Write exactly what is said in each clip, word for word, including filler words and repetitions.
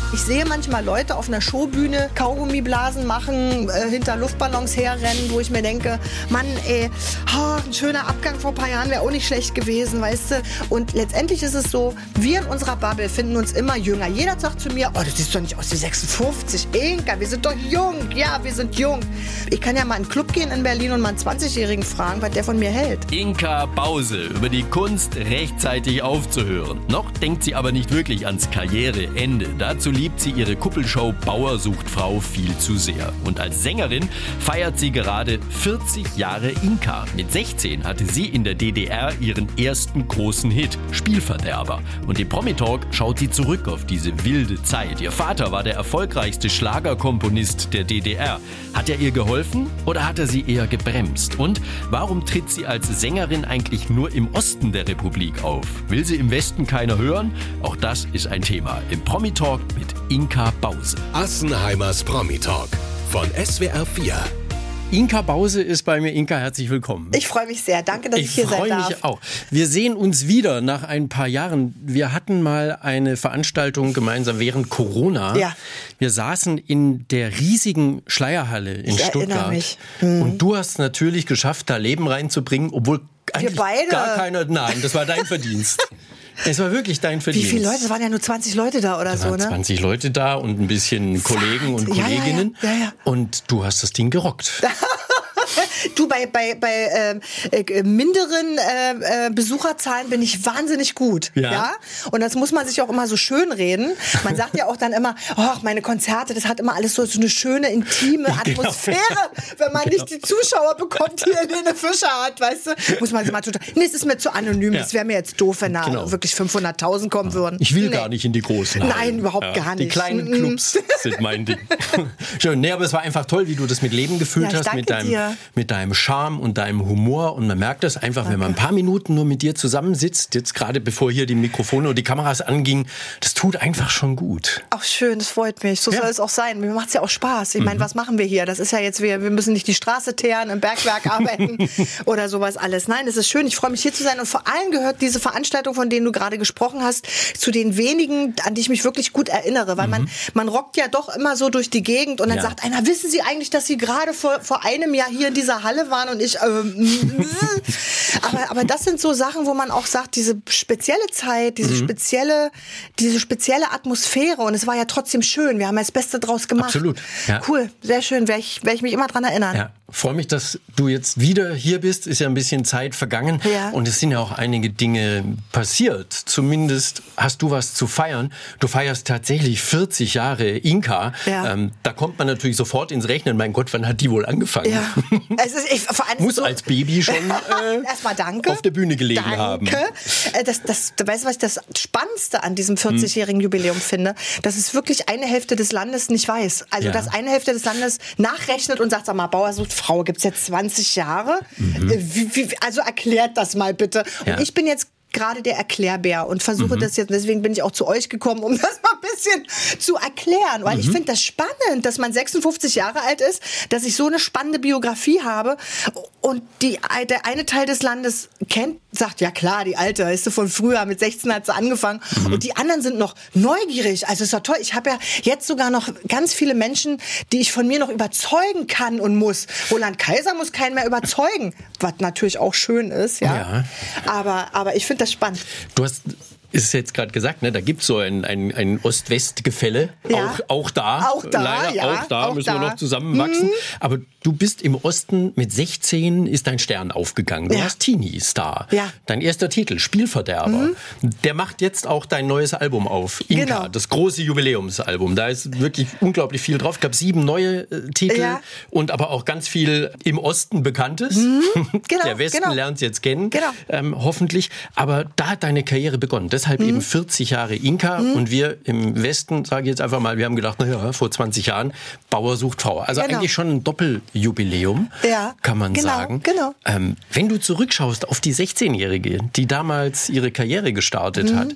Ich sehe manchmal Leute auf einer Showbühne Kaugummiblasen machen, äh, hinter Luftballons herrennen, wo ich mir denke, Mann, ey, oh, ein schöner Abgang vor ein paar Jahren wäre auch nicht schlecht gewesen, weißt du. Und letztendlich ist es so, wir in unserer Bubble finden uns immer jünger. Jeder sagt zu mir, oh, du siehst doch nicht aus wie sechsundfünfzig. Inka, wir sind doch jung. Ja, wir sind jung. Ich kann ja mal in einen Club gehen in Berlin und mal einen zwanzigjährigen fragen, was der von mir hält. Inka Bause über die Kunst, rechtzeitig aufzuhören. Noch denkt sie aber nicht wirklich ans Karriereende. Dazu liebt sie ihre Kuppelshow Bauer sucht Frau viel zu sehr. Und als Sängerin feiert sie gerade vierzig Jahre Inka. Mit sechzehn hatte sie in der D D R ihren ersten großen Hit, Spielverderber. Und im Promi-Talk schaut sie zurück auf diese wilde Zeit. Ihr Vater war der erfolgreichste Schlagerkomponist der D D R. Hat er ihr geholfen oder hat er sie eher gebremst? Und warum tritt sie als Sängerin eigentlich nur im Osten der Republik auf? Will sie im Westen keiner hören? Auch das ist ein Thema im Promi-Talk mit Inka Bause. Assenheimers Promi-Talk von S W R vier. Inka Bause ist bei mir. Inka, herzlich willkommen. Ich freue mich sehr. Danke, dass ich, ich hier sein darf. Ich freue mich auch. Wir sehen uns wieder nach ein paar Jahren. Wir hatten mal eine Veranstaltung gemeinsam während Corona. Ja. Wir saßen in der riesigen Schleierhalle in ich Stuttgart. Erinnere mich. Hm. Und du hast natürlich geschafft, da Leben reinzubringen, obwohl eigentlich wir beide. gar keiner... Nein, das war dein Verdienst. Es war wirklich dein Verdienst. Wie viele Leute? Es waren ja nur zwanzig Leute da oder da so, waren ne? zwanzig Leute da und ein bisschen Kollegen und Kolleginnen. Ja, ja, ja, ja, ja. Und du hast das Ding gerockt. Du, bei, bei, bei äh, äh, minderen äh, äh, Besucherzahlen bin ich wahnsinnig gut. Ja. ja. Und das muss man sich auch immer so schön reden. Man sagt ja auch dann immer, oh, meine Konzerte, das hat immer alles so, so eine schöne, intime Atmosphäre, genau. wenn man genau. nicht die Zuschauer bekommt, die Helene Fischer hat, weißt du? Muss man mal total. Nee, es ist mir zu anonym. Es ja. wäre mir jetzt doof, wenn da genau. wirklich fünfhunderttausend kommen würden. Ich will nee. gar nicht in die großen Hallen. Nein, überhaupt ja. gar nicht. Die kleinen Clubs sind mein Ding. Schön. Nee, aber es war einfach toll, wie du das mit Leben gefüllt ja, hast, mit deinem, dir. mit deinem Charme und deinem Humor. Und man merkt das einfach, Danke. wenn man ein paar Minuten nur mit dir zusammensitzt, jetzt gerade bevor hier die Mikrofone und die Kameras angingen, das tut einfach schon gut. Ach schön, das freut mich. So ja. soll es auch sein. Mir macht es ja auch Spaß. Ich meine, mhm. was machen wir hier? Das ist ja jetzt, wir, wir müssen nicht die Straße teeren, im Bergwerk arbeiten oder sowas alles. Nein, es ist schön. Ich freue mich, hier zu sein. Und vor allem gehört diese Veranstaltung, von denen du gerade gesprochen hast, zu den wenigen, an die ich mich wirklich gut erinnere. Weil mhm. man, man rockt ja doch immer so durch die Gegend und dann ja. sagt einer, wissen Sie eigentlich, dass Sie gerade vor, vor einem Jahr hier in dieser Halle waren? Und ich, ähm, aber, aber das sind so Sachen, wo man auch sagt, diese spezielle Zeit, diese mhm. spezielle, diese spezielle Atmosphäre, und es war ja trotzdem schön. Wir haben ja das Beste draus gemacht. Absolut. Ja. Cool, sehr schön, werde ich, werd ich mich immer dran erinnern. Ja. Freue mich, dass du jetzt wieder hier bist. Ist ja ein bisschen Zeit vergangen. Ja. Und es sind ja auch einige Dinge passiert. Zumindest hast du was zu feiern. Du feierst tatsächlich vierzig Jahre Inka. Ja. Ähm, da kommt man natürlich sofort ins Rechnen. Mein Gott, wann hat die wohl angefangen? Ja. Es ist, ich, vor allem Muss so als Baby schon äh, erstmal danke. auf der Bühne gelegen danke. haben. Das, das, weißt du, was ich das Spannendste an diesem vierzigjährigen Jubiläum finde? Dass es wirklich eine Hälfte des Landes nicht weiß. Also, ja. dass eine Hälfte des Landes nachrechnet und sagt, sag mal, Bauer sucht Frau, gibt's jetzt zwanzig Jahre? Mhm. Wie, wie, also erklärt das mal bitte. Ja. Und ich bin jetzt gerade der Erklärbär und versuche mhm. das jetzt, deswegen bin ich auch zu euch gekommen, um das mal ein bisschen zu erklären, weil mhm. ich finde das spannend, dass man sechsundfünfzig Jahre alt ist, dass ich so eine spannende Biografie habe und die, der eine Teil des Landes kennt, sagt, ja klar, die Alte, ist von früher, mit sechzehn hat sie angefangen mhm. und die anderen sind noch neugierig, also ist doch toll, ich habe ja jetzt sogar noch ganz viele Menschen, die ich von mir noch überzeugen kann und muss. Roland Kaiser muss keinen mehr überzeugen, was natürlich auch schön ist, ja, ja. aber, aber ich finde das spannend. Du hast ist jetzt gerade gesagt, ne, da gibt es so ein, ein, ein Ost-West-Gefälle, ja. auch, auch da, auch da leider ja, auch da auch müssen da. wir noch zusammenwachsen, mhm. aber du bist im Osten, mit sechzehn ist dein Stern aufgegangen, du ja. warst Teenie-Star, ja. dein erster Titel, Spielverderber, mhm. der macht jetzt auch dein neues Album auf, Inka, genau. das große Jubiläumsalbum, da ist wirklich unglaublich viel drauf, es gab sieben neue äh, Titel ja. und aber auch ganz viel im Osten Bekanntes, mhm. genau, der Westen genau. lernt es jetzt kennen, genau. ähm, hoffentlich, aber da hat deine Karriere begonnen, deshalb mhm. eben vierzig Jahre Inka mhm. und wir im Westen, sage ich jetzt einfach mal, wir haben gedacht, naja, vor zwanzig Jahren, Bauer sucht Frau. Also genau. eigentlich schon ein Doppeljubiläum, ja, kann man genau, sagen. Genau. Ähm, wenn du zurückschaust auf die sechzehnjährige, die damals ihre Karriere gestartet mhm. hat,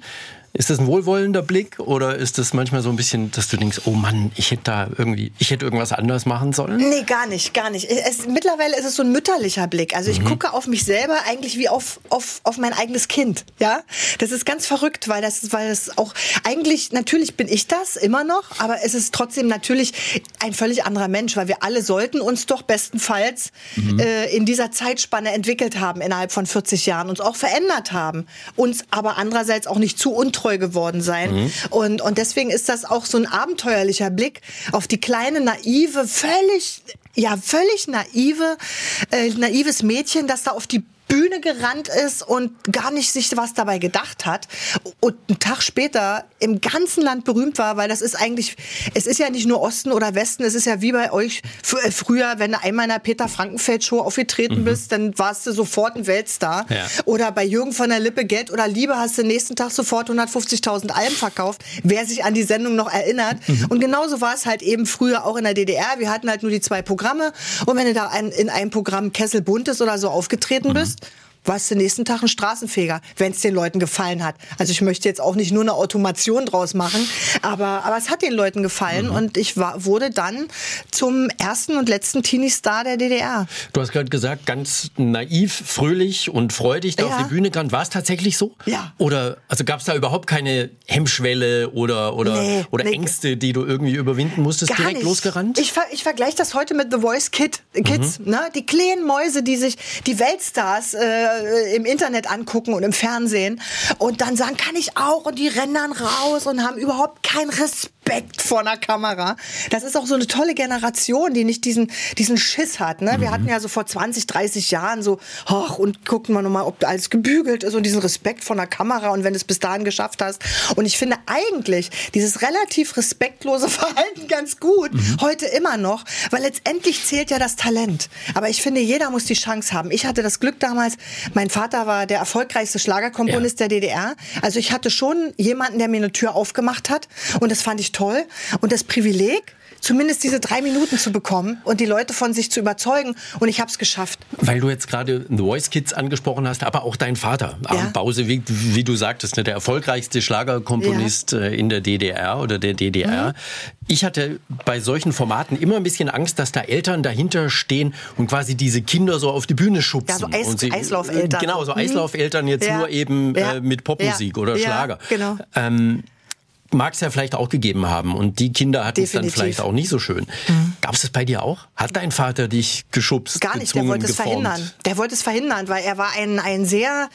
Ist das ein wohlwollender Blick oder ist das manchmal so ein bisschen, dass du denkst, oh Mann, ich hätte da irgendwie, ich hätte irgendwas anderes machen sollen? Nee, gar nicht, gar nicht. Es, mittlerweile ist es so ein mütterlicher Blick. Also ich mhm. gucke auf mich selber eigentlich wie auf, auf, auf mein eigenes Kind. Ja, das ist ganz verrückt, weil das, weil das auch eigentlich, natürlich bin ich das immer noch, aber es ist trotzdem natürlich ein völlig anderer Mensch, weil wir alle sollten uns doch bestenfalls mhm. äh, in dieser Zeitspanne entwickelt haben, innerhalb von vierzig Jahren, uns auch verändert haben, uns aber andererseits auch nicht zu untreu geworden sein. Mhm. Und, und deswegen ist das auch so ein abenteuerlicher Blick auf die kleine, naive, völlig, ja, völlig naive, äh, naives Mädchen, das da auf die Bühne gerannt ist und gar nicht sich was dabei gedacht hat und einen Tag später im ganzen Land berühmt war, weil das ist eigentlich, es ist ja nicht nur Osten oder Westen, es ist ja wie bei euch f- früher, wenn du einmal in der Peter-Frankenfeld-Show aufgetreten mhm. bist, dann warst du sofort ein Weltstar. Ja. Oder bei Jürgen von der Lippe, Geld oder Liebe, hast du nächsten Tag sofort hundertfünfzigtausend Alben verkauft, wer sich an die Sendung noch erinnert. Mhm. Und genauso war es halt eben früher auch in der D D R. Wir hatten halt nur die zwei Programme und wenn du da ein, in einem Programm Kessel Buntes oder so aufgetreten mhm. bist, warst du den nächsten Tag ein Straßenfeger, wenn es den Leuten gefallen hat. Also ich möchte jetzt auch nicht nur eine Automation draus machen, aber, aber es hat den Leuten gefallen mhm. und ich war, wurde dann zum ersten und letzten Teenie-Star der D D R. Du hast gerade gesagt, ganz naiv, fröhlich und freudig da ja. auf die Bühne gerannt. War es tatsächlich so? Ja. Oder also gab es da überhaupt keine Hemmschwelle oder, oder, nee, oder nee. Ängste, die du irgendwie überwinden musstest, Gar direkt nicht. losgerannt? Ich, ver- ich vergleiche das heute mit The Voice Kid, Kids. Mhm. Ne? Die kleinen Mäuse, die sich die Weltstars äh, im Internet angucken und im Fernsehen und dann sagen, kann ich auch, und die rennen dann raus und haben überhaupt keinen Respekt vor einer Kamera. Das ist auch so eine tolle Generation, die nicht diesen, diesen Schiss hat. Ne? Mhm. Wir hatten ja so vor zwanzig, dreißig Jahren so, ach, und gucken wir nochmal, ob alles gebügelt ist und diesen Respekt vor einer Kamera und wenn du es bis dahin geschafft hast. Und ich finde eigentlich dieses relativ respektlose Verhalten ganz gut, mhm. heute immer noch, weil letztendlich zählt ja das Talent. Aber ich finde, jeder muss die Chance haben. Ich hatte das Glück damals, mein Vater war der erfolgreichste Schlagerkomponist ja. der D D R. Also ich hatte schon jemanden, der mir eine Tür aufgemacht hat und das fand ich toll. Und das Privileg, zumindest diese drei Minuten zu bekommen und die Leute von sich zu überzeugen. Und ich habe es geschafft. Weil du jetzt gerade The Voice Kids angesprochen hast, aber auch dein Vater, ja. Arndt Bause, wie, wie du sagtest, ne, der erfolgreichste Schlagerkomponist ja. in der D D R oder der D D R. Mhm. Ich hatte bei solchen Formaten immer ein bisschen Angst, dass da Eltern dahinter stehen und quasi diese Kinder so auf die Bühne schubsen. Ja, so Eis, und sie, Eislaufeltern. Genau, so Eislaufeltern jetzt ja. nur eben ja. äh, mit Popmusik ja. oder ja. Schlager. Genau. Ähm, mag es ja vielleicht auch gegeben haben und die Kinder hatten es dann vielleicht auch nicht so schön. Mhm. Gab es das bei dir auch? Hat dein Vater dich geschubst, Gar nicht, gezwungen, der wollte es geformt? verhindern. Der wollte es verhindern, weil er war ein, ein sehr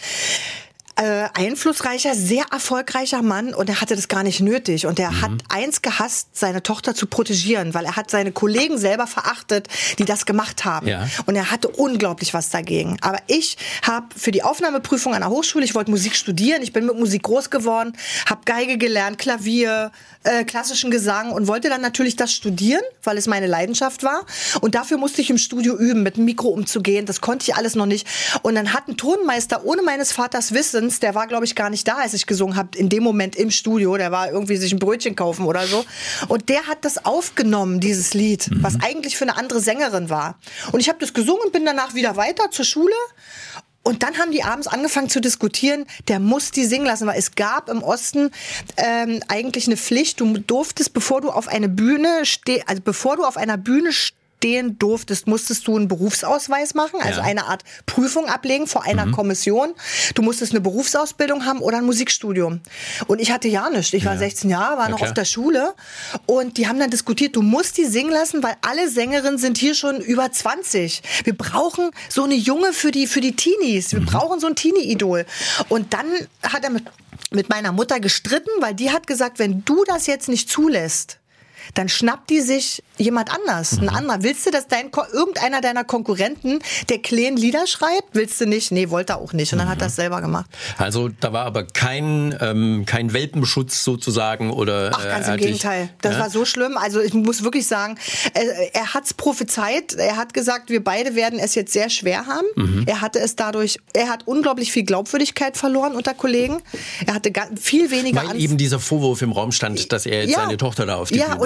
Äh, einflussreicher, sehr erfolgreicher Mann und er hatte das gar nicht nötig. Und er mhm. hat eins gehasst, seine Tochter zu protegieren, weil er hat seine Kollegen selber verachtet, die das gemacht haben. Ja. Und er hatte unglaublich was dagegen. Aber ich habe für die Aufnahmeprüfung an der Hochschule, ich wollte Musik studieren, ich bin mit Musik groß geworden, habe Geige gelernt, Klavier, äh, klassischen Gesang und wollte dann natürlich das studieren, weil es meine Leidenschaft war. Und dafür musste ich im Studio üben, mit dem Mikro umzugehen. Das konnte ich alles noch nicht. Und dann hat ein Tonmeister ohne meines Vaters Wissen, der war, glaube ich, gar nicht da, als ich gesungen habe, in dem Moment im Studio. Der war irgendwie sich ein Brötchen kaufen oder so. Und der hat das aufgenommen, dieses Lied, mhm. was eigentlich für eine andere Sängerin war. Und ich habe das gesungen und bin danach wieder weiter zur Schule. Und dann haben die abends angefangen zu diskutieren, der muss die singen lassen, weil es gab im Osten ähm, eigentlich eine Pflicht. Du durftest, bevor du auf eine Bühne stehst, also bevor du auf einer Bühne stehst, stehen durftest, musstest du einen Berufsausweis machen, also ja. eine Art Prüfung ablegen vor einer mhm. Kommission. Du musstest eine Berufsausbildung haben oder ein Musikstudium. Und ich hatte ja nichts. Ich war ja. sechzehn Jahre, war ja, noch klar. auf der Schule und die haben dann diskutiert, du musst die singen lassen, weil alle Sängerinnen sind hier schon über zwanzig. Wir brauchen so eine Junge für die, für die Teenies. Wir mhm. brauchen so ein Teenie-Idol. Und dann hat er mit, mit meiner Mutter gestritten, weil die hat gesagt, wenn du das jetzt nicht zulässt, dann schnappt die sich jemand anders, mhm. ein anderer. Willst du, dass dein irgendeiner deiner Konkurrenten der kleinen Lieder schreibt? Willst du nicht? Nee, wollte er auch nicht. Und dann mhm. hat er es selber gemacht. Also da war aber kein, ähm, kein Welpenschutz sozusagen? Oder, Ach, ganz äh, im Gegenteil. Das ja? war so schlimm. Also ich muss wirklich sagen, äh, er hat's prophezeit. Er hat gesagt, wir beide werden es jetzt sehr schwer haben. Mhm. Er hatte es dadurch, er hat unglaublich viel Glaubwürdigkeit verloren unter Kollegen. Er hatte viel weniger... Weil Anf- eben dieser Vorwurf im Raum stand, dass er jetzt ja. seine Tochter da auf die ja, Bühne und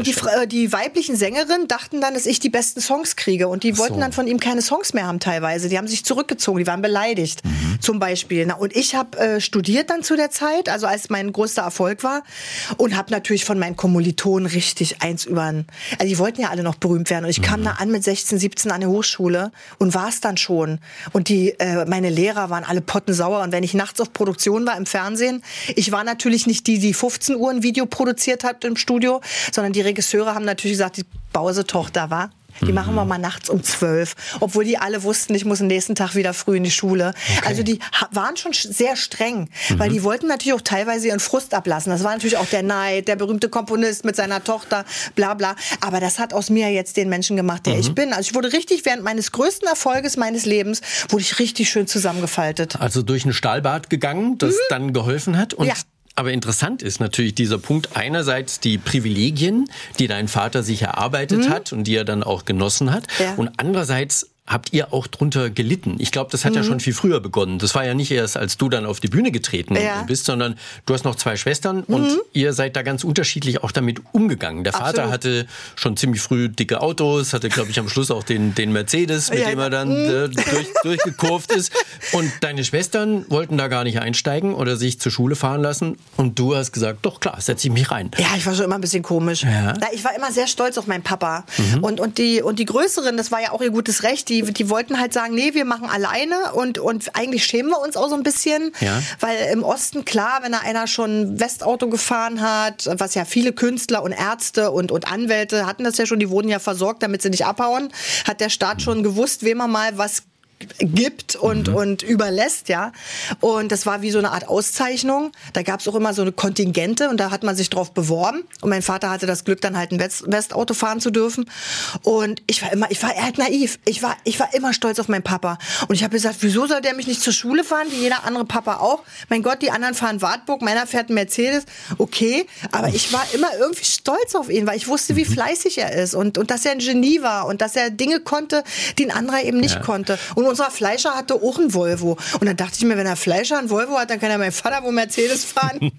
die, die weiblichen Sängerinnen dachten dann, dass ich die besten Songs kriege. Und die wollten so. dann von ihm keine Songs mehr haben teilweise. Die haben sich zurückgezogen, die waren beleidigt mhm. zum Beispiel. Na, und ich habe äh, studiert dann zu der Zeit, also als mein größter Erfolg war. Und habe natürlich von meinen Kommilitonen richtig eins über... Also die wollten ja alle noch berühmt werden. Und ich kam mhm. da an mit sechzehn, siebzehn an der Hochschule und war es dann schon. Und die, äh, meine Lehrer waren alle pottensauer. Und wenn ich nachts auf Produktion war im Fernsehen, ich war natürlich nicht die, die fünfzehn Uhr ein Video produziert hat im Studio, sondern die Regisseure haben natürlich gesagt, die Bause-Tochter war. Die machen wir mal nachts um zwölf. Obwohl die alle wussten, ich muss am nächsten Tag wieder früh in die Schule. Okay. Also die waren schon sehr streng. Mhm. Weil die wollten natürlich auch teilweise ihren Frust ablassen. Das war natürlich auch der Neid, der berühmte Komponist mit seiner Tochter, bla bla. Aber das hat aus mir jetzt den Menschen gemacht, der mhm. ich bin. Also ich wurde richtig, während meines größten Erfolges meines Lebens, wurde ich richtig schön zusammengefaltet. Also durch ein Stahlbad gegangen, das mhm. dann geholfen hat. Und ja. Aber interessant ist natürlich dieser Punkt, einerseits die Privilegien, die dein Vater sich erarbeitet mhm. hat und die er dann auch genossen hat. Ja. Und andererseits habt ihr auch drunter gelitten. Ich glaube, das hat mhm. ja schon viel früher begonnen. Das war ja nicht erst, als du dann auf die Bühne getreten ja. bist, sondern du hast noch zwei Schwestern mhm. und ihr seid da ganz unterschiedlich auch damit umgegangen. Der Vater Absolut. hatte schon ziemlich früh dicke Autos, hatte, glaube ich, am Schluss auch den, den Mercedes, mit ja, dem er dann mhm. äh, durch, durchgekurvt ist. Und deine Schwestern wollten da gar nicht einsteigen oder sich zur Schule fahren lassen. Und du hast gesagt, doch klar, setze ich mich rein. Ja, ich war schon immer ein bisschen komisch. Ja. Ich war immer sehr stolz auf meinen Papa. Mhm. Und, und, die, und die Größeren, das war ja auch ihr gutes Recht, die Die, die wollten halt sagen, nee, wir machen alleine und, und eigentlich schämen wir uns auch so ein bisschen, ja. weil im Osten, klar, wenn da einer schon ein Westauto gefahren hat, was ja viele Künstler und Ärzte und, und Anwälte hatten das ja schon, die wurden ja versorgt, damit sie nicht abhauen, hat der Staat schon gewusst, wem man mal was gibt und, mhm. und überlässt, ja. Und das war wie so eine Art Auszeichnung. Da gab es auch immer so eine Kontingente und da hat man sich drauf beworben. Und mein Vater hatte das Glück, dann halt ein West- Westauto fahren zu dürfen. Und ich war immer, ich war halt naiv. Ich war, ich war immer stolz auf meinen Papa. Und ich habe gesagt, wieso soll der mich nicht zur Schule fahren, wie jeder andere Papa auch? Mein Gott, die anderen fahren Wartburg, meiner fährt ein Mercedes. Okay, aber ich war immer irgendwie stolz auf ihn, weil ich wusste, wie fleißig er ist und, und dass er ein Genie war und dass er Dinge konnte, die ein anderer eben nicht ja. konnte. Und unser Fleischer hatte auch ein Volvo. Und dann dachte ich mir, wenn der Fleischer ein Volvo hat, dann kann ja mein Vater wohl Mercedes fahren.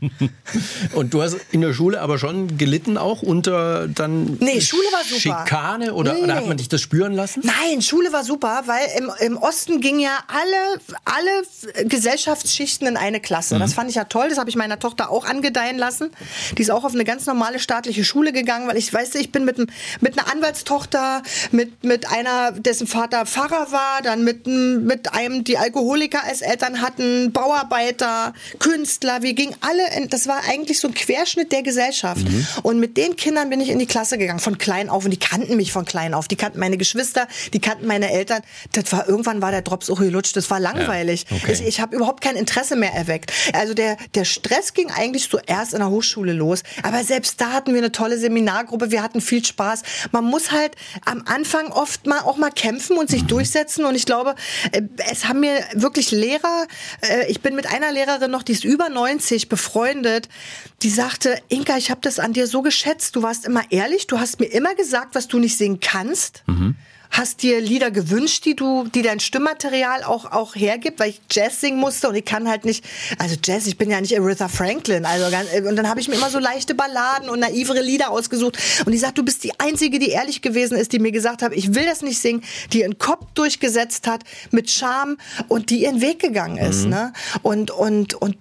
Und du hast in der Schule aber schon gelitten auch unter dann nee, Schule war super. Schikane? Oder, nee. oder hat man dich das spüren lassen? Nein, Schule war super, weil im, im Osten ging ja alle, alle Gesellschaftsschichten in eine Klasse. Mhm. Das fand ich ja toll. Das habe ich meiner Tochter auch angedeihen lassen. Die ist auch auf eine ganz normale staatliche Schule gegangen, weil ich weiß, ich bin mit, mit einer Anwaltstochter, mit, mit einer, dessen Vater Pfarrer war, dann mit, mit einem, die Alkoholiker als Eltern hatten, Bauarbeiter, Künstler. Wir gingen alle, in, das war eigentlich so ein Querschnitt der Gesellschaft. Mhm. Und mit den Kindern bin ich in die Klasse gegangen, von klein auf. Und die kannten mich von klein auf. Die kannten meine Geschwister, die kannten meine Eltern. Das war, irgendwann war der Drops auch gelutscht. Das war langweilig. Ja, okay. Ich, ich habe überhaupt kein Interesse mehr erweckt. Also der, der Stress ging eigentlich so erst in der Hochschule los. Aber selbst da hatten wir eine tolle Seminargruppe. Wir hatten viel Spaß. Man muss halt am Anfang oft mal auch mal kämpfen und sich mhm. durchsetzen. Und ich glaube, es haben mir wirklich Lehrer, ich bin mit einer Lehrerin noch, die ist über neunzig, befreundet, die sagte, Inka, ich habe das an dir so geschätzt. Du warst immer ehrlich. Du hast mir immer gesagt, was du nicht singen kannst. Mhm. Hast dir Lieder gewünscht, die du, die dein Stimmmaterial auch, auch hergibt, weil ich Jazz singen musste und ich kann halt nicht, also Jazz, ich bin ja nicht Aretha Franklin, also und dann habe ich mir immer so leichte Balladen und naivere Lieder ausgesucht und die sagt, du bist die Einzige, die ehrlich gewesen ist, die mir gesagt hat, ich will das nicht singen, die ihren Kopf durchgesetzt hat mit Charme und die ihren Weg gegangen ist, mhm. ne? Und, und, und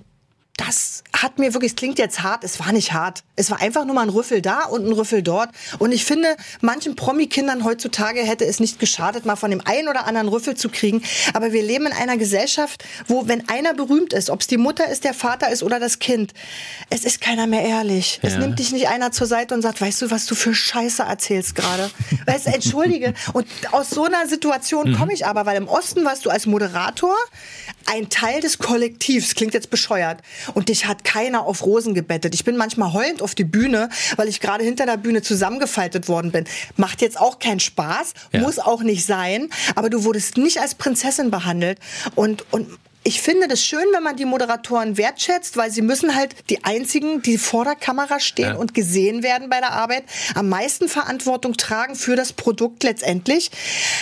das hat mir wirklich, es klingt jetzt hart, es war nicht hart. Es war einfach nur mal ein Rüffel da und ein Rüffel dort. Und ich finde, manchen Promi-Kindern heutzutage hätte es nicht geschadet, mal von dem einen oder anderen Rüffel zu kriegen. Aber wir leben in einer Gesellschaft, wo, wenn einer berühmt ist, ob es die Mutter ist, der Vater ist oder das Kind, es ist keiner mehr ehrlich. Ja. Es nimmt dich nicht einer zur Seite und sagt, weißt du, was du für Scheiße erzählst gerade? Weißt du, entschuldige. Und aus so einer Situation mhm. komme ich aber, weil im Osten warst du als Moderator ein Teil des Kollektivs. Klingt jetzt bescheuert. Und dich hat keiner auf Rosen gebettet. Ich bin manchmal heulend auf die Bühne, weil ich gerade hinter der Bühne zusammengefaltet worden bin. Macht jetzt auch keinen Spaß, ja. muss auch nicht sein, aber du wurdest nicht als Prinzessin behandelt. Und, und ich finde das schön, wenn man die Moderatoren wertschätzt, weil sie müssen halt die einzigen, die vor der Kamera stehen ja. und gesehen werden bei der Arbeit, am meisten Verantwortung tragen für das Produkt letztendlich.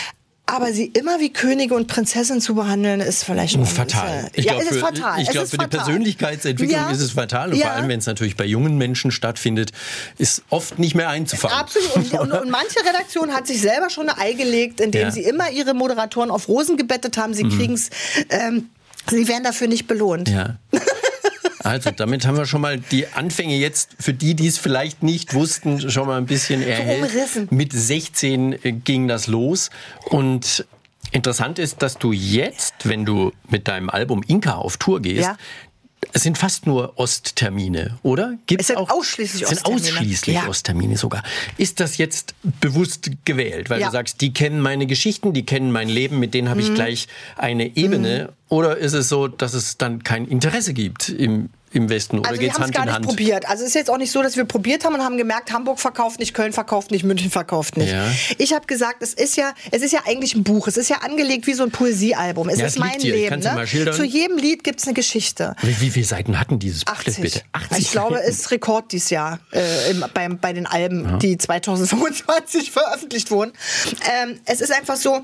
Aber sie immer wie Könige und Prinzessin zu behandeln, ist vielleicht auch fatal. Ich ja, glaube, ist für, fatal. Ich glaube, für die Persönlichkeitsentwicklung ja. ist es fatal. Und ja. vor allem, wenn es natürlich bei jungen Menschen stattfindet, ist oft nicht mehr einzufangen. Absolut. Und, und, und manche Redaktion hat sich selber schon eine Ei gelegt, indem ja. sie immer ihre Moderatoren auf Rosen gebettet haben. Sie mhm. kriegen es, ähm, sie werden dafür nicht belohnt. Ja. Also damit haben wir schon mal die Anfänge jetzt, für die, die es vielleicht nicht wussten, schon mal ein bisschen erhellt. Mit sechzehn ging das los und interessant ist, dass du jetzt, wenn du mit deinem Album Inka auf Tour gehst, ja. es sind fast nur Osttermine, oder? Gibt's es sind auch, ausschließlich es sind Osttermine. ausschließlich ja. Osttermine sogar. Ist das jetzt bewusst gewählt? Weil ja. du sagst, die kennen meine Geschichten, die kennen mein Leben, mit denen habe ich mhm. gleich eine Ebene. Mhm. Oder ist es so, dass es dann kein Interesse gibt im im Westen, oder also geht's Hand in Hand? Wir haben es gar nicht probiert. Also es ist jetzt auch nicht so, dass wir probiert haben und haben gemerkt, Hamburg verkauft nicht, Köln verkauft nicht, München verkauft nicht. Ja. Ich habe gesagt, es ist ja, es ist ja eigentlich ein Buch. Es ist ja angelegt wie so ein Poesiealbum. Es ja, ist mein Leben. Ne? Mal schildern? Zu jedem Lied gibt es eine Geschichte. Wie, wie viele Seiten hatten dieses Buch? achtzig. Bitte? achtzig ich glaube, es ist Rekord dieses Jahr äh, im, bei, bei den Alben, ja. die zwanzig fünfundzwanzig veröffentlicht wurden. Ähm, es ist einfach so,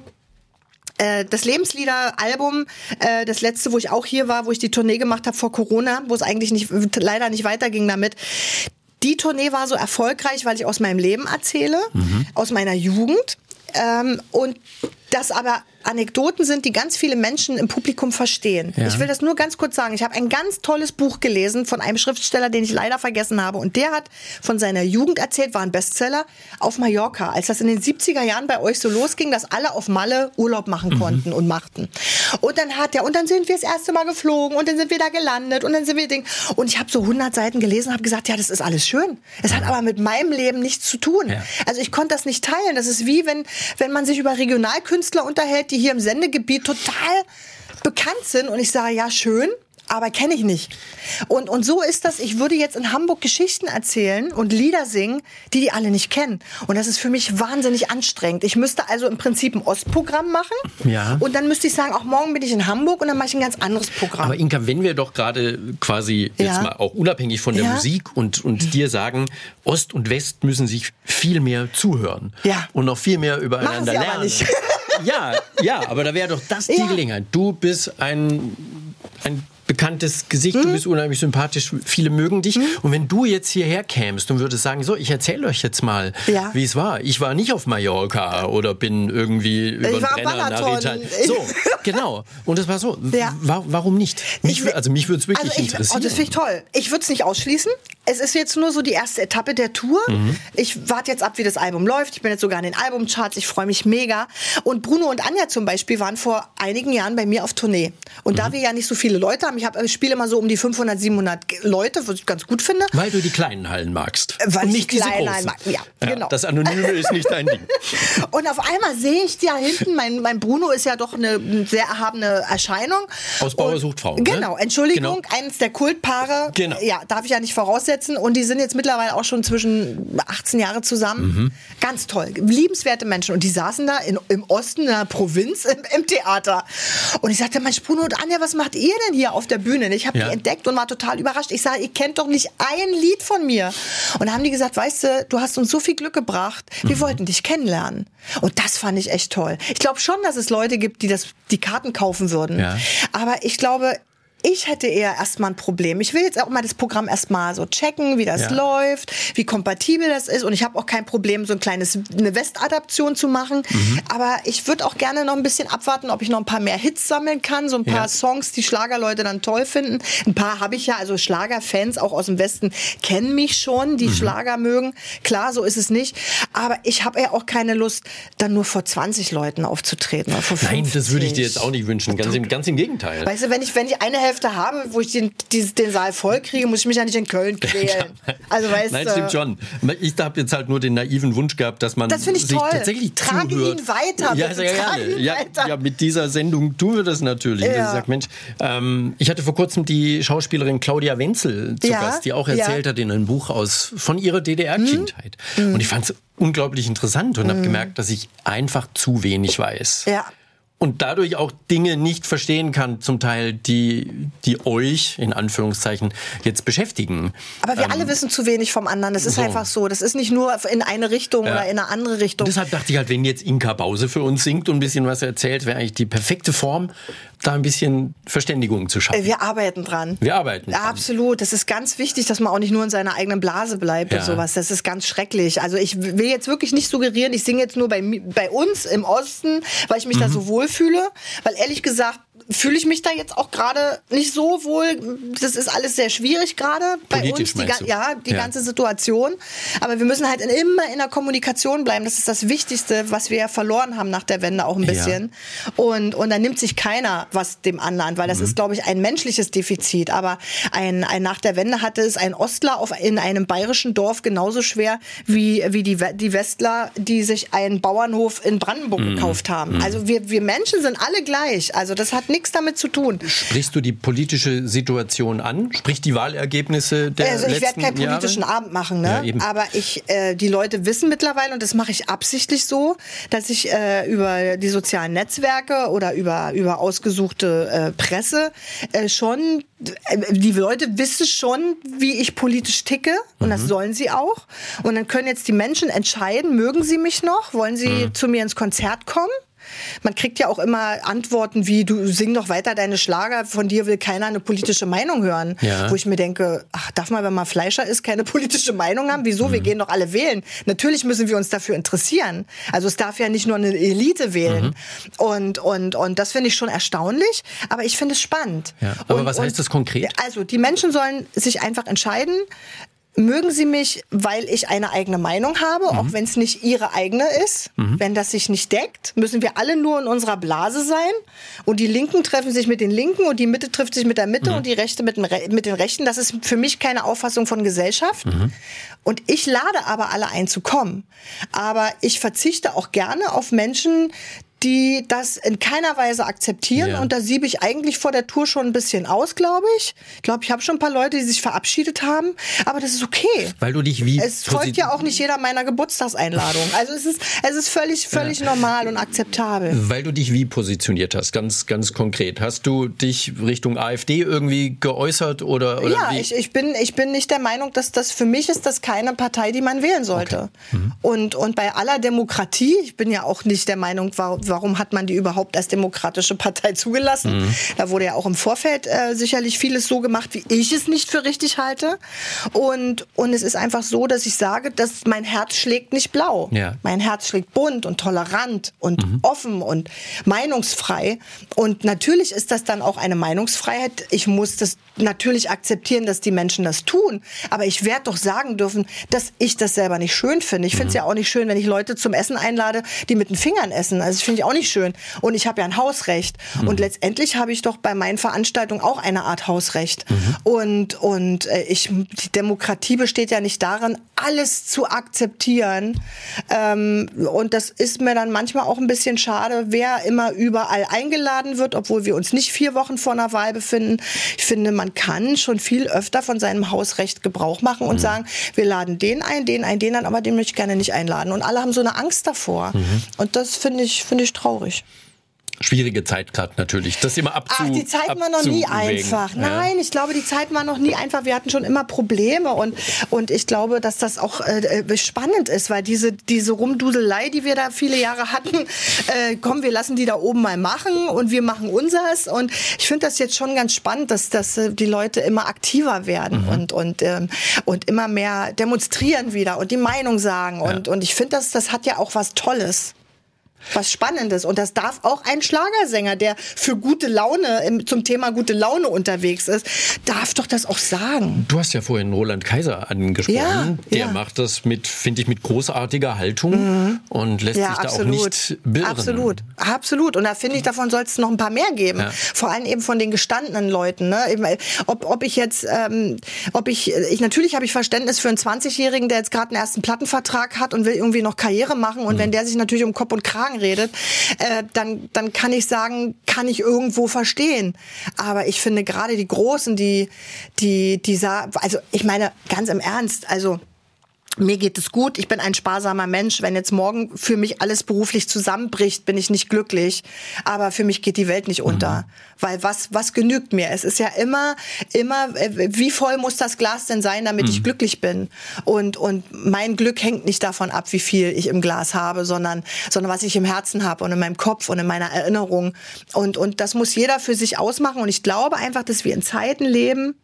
das Lebenslieder-Album, äh, das letzte, wo ich auch hier war, wo ich die Tournee gemacht habe vor Corona, wo es eigentlich nicht, leider nicht weiterging damit. Die Tournee war so erfolgreich, weil ich aus meinem Leben erzähle, mhm. aus meiner Jugend. Ähm, und das aber Anekdoten sind, die ganz viele Menschen im Publikum verstehen. Ja. Ich will das nur ganz kurz sagen. Ich habe ein ganz tolles Buch gelesen von einem Schriftsteller, den ich leider vergessen habe. Und der hat von seiner Jugend erzählt, war ein Bestseller, auf Mallorca. Als das in den siebziger Jahren bei euch so losging, dass alle auf Malle Urlaub machen konnten mhm. und machten. Und dann hat er, und dann sind wir das erste Mal geflogen und dann sind wir da gelandet und dann sind wir Ding. Und ich habe so hundert Seiten gelesen und habe gesagt, ja, das ist alles schön. Es ja. hat aber mit meinem Leben nichts zu tun. Ja. Also ich konnte das nicht teilen. Das ist wie, wenn, wenn man sich über Regionalkünstler unterhält, die hier im Sendegebiet total bekannt sind und ich sage, ja, schön, aber kenne ich nicht. Und, und so ist das, ich würde jetzt in Hamburg Geschichten erzählen und Lieder singen, die die alle nicht kennen. Und das ist für mich wahnsinnig anstrengend. Ich müsste also im Prinzip ein Ostprogramm machen ja. und dann müsste ich sagen, auch morgen bin ich in Hamburg und dann mache ich ein ganz anderes Programm. Aber Inka, wenn wir doch gerade quasi ja. jetzt mal auch unabhängig von der ja. Musik und, und mhm. dir sagen, Ost und West müssen sich viel mehr zuhören ja. und noch viel mehr übereinander Machen sie lernen. Aber nicht. Ja, ja, aber da wäre doch das die ja. Gelegenheit. Du bist ein, ein bekanntes Gesicht, hm? du bist unheimlich sympathisch, viele mögen dich. Hm? Und wenn du jetzt hierher kämst und würdest sagen, so, ich erzähle euch jetzt mal, ja. wie es war. Ich war nicht auf Mallorca oder bin irgendwie über den Brenner nach Italien. So, genau. Und das war so. Ja. Wa- warum nicht? Mich, ich, also mich würde es wirklich also ich, interessieren. Oh, das finde ich toll. Ich würde es nicht ausschließen. Es ist jetzt nur so die erste Etappe der Tour. Mhm. Ich warte jetzt ab, wie das Album läuft. Ich bin jetzt sogar in den Albumcharts. Ich freue mich mega. Und Bruno und Anja zum Beispiel waren vor einigen Jahren bei mir auf Tournee. Und mhm. da wir ja nicht so viele Leute haben, ich, hab, ich spiele immer so um die fünfhundert, siebenhundert Leute, was ich ganz gut finde. Weil du die kleinen Hallen magst. Weil und ich nicht die diese kleinen großen. Hallen mag. Ja, ja, genau. Das Anonyme ist nicht dein Ding. Und auf einmal sehe ich da hinten, mein, mein Bruno ist ja doch eine sehr erhabene Erscheinung. Aus Bauer sucht Frau. Genau, Entschuldigung, genau. eines der Kultpaare. Genau. Ja, darf ich ja nicht voraussetzen. Und die sind jetzt mittlerweile auch schon zwischen achtzehn Jahre zusammen. Mhm. Ganz toll. Liebenswerte Menschen. Und die saßen da in, im Osten, in der Provinz, im, im Theater. Und ich sagte, Mensch, Bruno und Anja, was macht ihr denn hier auf der Bühne? Und ich habe ja. die entdeckt und war total überrascht. Ich sage, ihr kennt doch nicht ein Lied von mir. Und da haben die gesagt, weißt du, du hast uns so viel Glück gebracht. Wir mhm. wollten dich kennenlernen. Und das fand ich echt toll. Ich glaube schon, dass es Leute gibt, die das, die Karten kaufen würden. Ja. Aber ich glaube, ich hätte eher erstmal ein Problem. Ich will jetzt auch mal das Programm erstmal so checken, wie das ja. läuft, wie kompatibel das ist. Und ich habe auch kein Problem, so ein kleines, eine Westadaption zu machen. Mhm. Aber ich würde auch gerne noch ein bisschen abwarten, ob ich noch ein paar mehr Hits sammeln kann. So ein paar ja. Songs, die Schlagerleute dann toll finden. Ein paar habe ich ja, also Schlagerfans auch aus dem Westen kennen mich schon, die mhm. Schlager mögen. Klar, so ist es nicht. Aber ich habe ja auch keine Lust, dann nur vor zwanzig Leuten aufzutreten. Oder vor fünfzig. Nein, das würde ich dir jetzt auch nicht wünschen. Ganz im, ganz im Gegenteil. Weißt du, wenn ich, wenn ich eine Hälfte habe, wo ich den, den, den Saal voll kriege, muss ich mich ja nicht in Köln quälen. Also, weißt Nein, stimmt schon. Ich habe jetzt halt nur den naiven Wunsch gehabt, dass man das sich toll. Trage tatsächlich zuhört. ihn weiter. Ja, sehr gerne. Ja, ja, mit dieser Sendung tun wir das natürlich. Ja. Ich sag, Mensch, ähm, ich hatte vor kurzem die Schauspielerin Claudia Wenzel zu ja. Gast, die auch erzählt ja. hat in einem Buch aus von ihrer D D R-Kindheit. Mhm. Und ich fand es unglaublich interessant und mhm. habe gemerkt, dass ich einfach zu wenig weiß. Ja. und dadurch auch Dinge nicht verstehen kann, zum Teil, die, die euch, in Anführungszeichen, jetzt beschäftigen. Aber wir ähm, alle wissen zu wenig vom anderen. Das ist so. einfach so. Das ist nicht nur in eine Richtung ja. oder in eine andere Richtung. Und deshalb dachte ich halt, wenn jetzt Inka Bause für uns singt und ein bisschen was erzählt, wäre eigentlich die perfekte Form, da ein bisschen Verständigung zu schaffen. Wir arbeiten dran. Wir arbeiten ja, dran. Absolut. Das ist ganz wichtig, dass man auch nicht nur in seiner eigenen Blase bleibt ja. und sowas. Das ist ganz schrecklich. Also ich will jetzt wirklich nicht suggerieren, ich singe jetzt nur bei, bei uns im Osten, weil ich mich mhm. da so wohlfühle. Weil ehrlich gesagt, fühle ich mich da jetzt auch gerade nicht so wohl. Das ist alles sehr schwierig gerade bei Politisch, uns. Die, ja, die ja. ganze Situation. Aber wir müssen halt in, immer in der Kommunikation bleiben. Das ist das Wichtigste, was wir verloren haben nach der Wende auch ein bisschen. Ja. Und, und da nimmt sich keiner was dem anderen, weil das mhm. ist, glaube ich, ein menschliches Defizit. Aber ein, ein nach der Wende hatte es ein Ostler auf, in einem bayerischen Dorf genauso schwer wie, wie die, die Westler, die sich einen Bauernhof in Brandenburg mhm. gekauft haben. Mhm. Also wir, wir Menschen sind alle gleich. Also das hat nichts damit zu tun. Sprichst du die politische Situation an? Sprich die Wahlergebnisse der also ich letzten werde keinen politischen Jahre? Abend machen, ne? Ja, aber ich, äh, die Leute wissen mittlerweile, und das mache ich absichtlich so, dass ich äh, über die sozialen Netzwerke oder über, über ausgesuchte äh, Presse äh, schon, äh, die Leute wissen schon, wie ich politisch ticke, und mhm. das sollen sie auch. Und dann können jetzt die Menschen entscheiden, mögen sie mich noch, wollen sie mhm. zu mir ins Konzert kommen? Man kriegt ja auch immer Antworten wie, du sing doch weiter deine Schlager, von dir will keiner eine politische Meinung hören. Ja. Wo ich mir denke, ach, darf man, wenn man Fleischer ist, keine politische Meinung haben? Wieso? Mhm. Wir gehen doch alle wählen. Natürlich müssen wir uns dafür interessieren. Also es darf ja nicht nur eine Elite wählen. Mhm. Und, und, und das finde ich schon erstaunlich, aber ich finde es spannend. Ja. Aber und, was heißt das konkret? Also die Menschen sollen sich einfach entscheiden, mögen sie mich, weil ich eine eigene Meinung habe, mhm. auch wenn es nicht ihre eigene ist. Mhm. Wenn das sich nicht deckt, müssen wir alle nur in unserer Blase sein. Und die Linken treffen sich mit den Linken und die Mitte trifft sich mit der Mitte mhm. und die Rechte mit den, Re- mit den Rechten. Das ist für mich keine Auffassung von Gesellschaft. Mhm. Und ich lade aber alle ein zu kommen. Aber ich verzichte auch gerne auf Menschen, die das in keiner Weise akzeptieren. Ja. Und da siebe ich eigentlich vor der Tour schon ein bisschen aus, glaube ich. Ich glaube, ich habe schon ein paar Leute, die sich verabschiedet haben. Aber das ist okay. Weil du dich wie... Es folgt ja auch nicht jeder meiner Geburtstagseinladung. Also es ist, es ist völlig, völlig ja. normal und akzeptabel. Weil du dich wie positioniert hast, ganz, ganz konkret. Hast du dich Richtung AfD irgendwie geäußert? Oder, oder ja, wie? Ich, ich, bin, ich bin nicht der Meinung, dass das für mich ist das keine Partei, die man wählen sollte. Okay. Mhm. Und, und bei aller Demokratie, ich bin ja auch nicht der Meinung, warum Warum hat man die überhaupt als demokratische Partei zugelassen? Mhm. Da wurde ja auch im Vorfeld äh, sicherlich vieles so gemacht, wie ich es nicht für richtig halte. Und, und es ist einfach so, dass ich sage, dass mein Herz schlägt nicht blau. Ja. Mein Herz schlägt bunt und tolerant und mhm. offen und meinungsfrei. Und natürlich ist das dann auch eine Meinungsfreiheit. Ich muss das natürlich akzeptieren, dass die Menschen das tun. Aber ich werde doch sagen dürfen, dass ich das selber nicht schön finde. Ich finde es mhm. ja auch nicht schön, wenn ich Leute zum Essen einlade, die mit den Fingern essen. Also das finde ich auch nicht schön. Und ich habe ja ein Hausrecht. Mhm. Und letztendlich habe ich doch bei meinen Veranstaltungen auch eine Art Hausrecht. Mhm. Und, und äh, ich, die Demokratie besteht ja nicht darin, alles zu akzeptieren. Ähm, und das ist mir dann manchmal auch ein bisschen schade, wer immer überall eingeladen wird, obwohl wir uns nicht vier Wochen vor einer Wahl befinden. Ich finde, man kann schon viel öfter von seinem Hausrecht Gebrauch machen und mhm. sagen, wir laden den ein, den ein, den ein, aber den möchte ich gerne nicht einladen. Und alle haben so eine Angst davor. Mhm. Und das finde ich, finde ich traurig. Schwierige Zeit gerade natürlich. Das immer abzu Ach, die Zeit war noch nie einfach. Ja. Nein, ich glaube, die Zeit war noch nie einfach. Wir hatten schon immer Probleme und, und ich glaube, dass das auch äh, spannend ist, weil diese, diese Rumduselei, die wir da viele Jahre hatten, äh, komm, wir lassen die da oben mal machen und wir machen unseres. Und ich finde das jetzt schon ganz spannend, dass, dass äh, die Leute immer aktiver werden mhm. und, und, ähm, und immer mehr demonstrieren wieder und die Meinung sagen. Ja. Und, und ich finde, das, das hat ja auch was Tolles. Was Spannendes. Und das darf auch ein Schlagersänger, der für gute Laune, im, zum Thema gute Laune unterwegs ist, darf doch das auch sagen. Du hast ja vorhin Roland Kaiser angesprochen. Ja, der ja. macht das mit, finde ich, mit großartiger Haltung mhm. und lässt ja, sich da absolut. auch nicht beirren. Absolut, absolut. Und da finde ich, davon soll es noch ein paar mehr geben. Ja. Vor allem eben von den gestandenen Leuten. Ne? Ob, ob ich jetzt, ähm, ob ich, ich natürlich habe ich Verständnis für einen zwanzigjährigen, der jetzt gerade einen ersten Plattenvertrag hat und will irgendwie noch Karriere machen. Und mhm. wenn der sich natürlich um Kopf und Kragen redet, äh, dann, dann kann ich sagen, kann ich irgendwo verstehen. Aber ich finde gerade die Großen, die, die, die, also ich meine, ganz im Ernst, also Mir geht es gut, ich bin ein sparsamer Mensch. Wenn jetzt morgen für mich alles beruflich zusammenbricht, bin ich nicht glücklich. Aber für mich geht die Welt nicht unter. Mhm. Weil was, was genügt mir? Es ist ja immer, immer, wie voll muss das Glas denn sein, damit mhm. ich glücklich bin? Und, und mein Glück hängt nicht davon ab, wie viel ich im Glas habe, sondern, sondern was ich im Herzen habe und in meinem Kopf und in meiner Erinnerung. Und, und das muss jeder für sich ausmachen. Und ich glaube einfach, dass wir in Zeiten leben,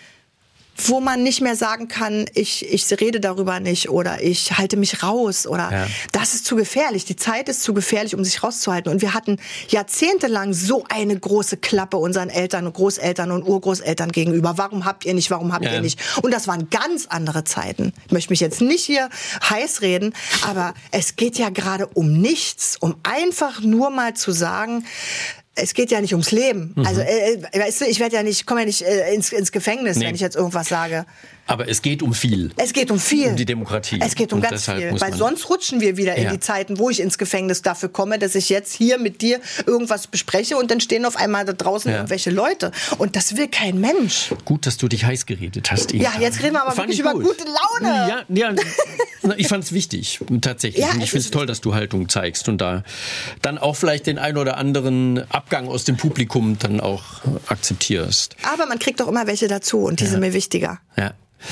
wo man nicht mehr sagen kann, ich, ich rede darüber nicht oder ich halte mich raus oder ja. das ist zu gefährlich. Die Zeit ist zu gefährlich, um sich rauszuhalten. Und wir hatten jahrzehntelang so eine große Klappe unseren Eltern und Großeltern und Urgroßeltern gegenüber. Warum habt ihr nicht, warum habt ja. ihr nicht? Und das waren ganz andere Zeiten. Ich möchte mich jetzt nicht hier heiß reden, aber es geht ja gerade um nichts, um einfach nur mal zu sagen, es geht ja nicht ums Leben. Mhm. Also, äh, weißt du, ich werde ja nicht, komme ja nicht äh, ins, ins Gefängnis, nee. wenn ich jetzt irgendwas sage. Aber es geht um viel. Es geht um viel. Um die Demokratie. Es geht um und ganz viel. Weil sonst rutschen wir wieder ja. in die Zeiten, wo ich ins Gefängnis dafür komme, dass ich jetzt hier mit dir irgendwas bespreche und dann stehen auf einmal da draußen ja. irgendwelche Leute. Und das will kein Mensch. Gut, dass du dich heiß geredet hast. Eva. Ja, jetzt reden wir aber fand wirklich über gut. gute Laune. Ja, ja ich fand es wichtig, tatsächlich. Ja, und ich finde es toll, dass du Haltung zeigst und da dann auch vielleicht den ein oder anderen Abgang aus dem Publikum dann auch akzeptierst. Aber man kriegt doch immer welche dazu und die ja. sind mir wichtiger. Ja.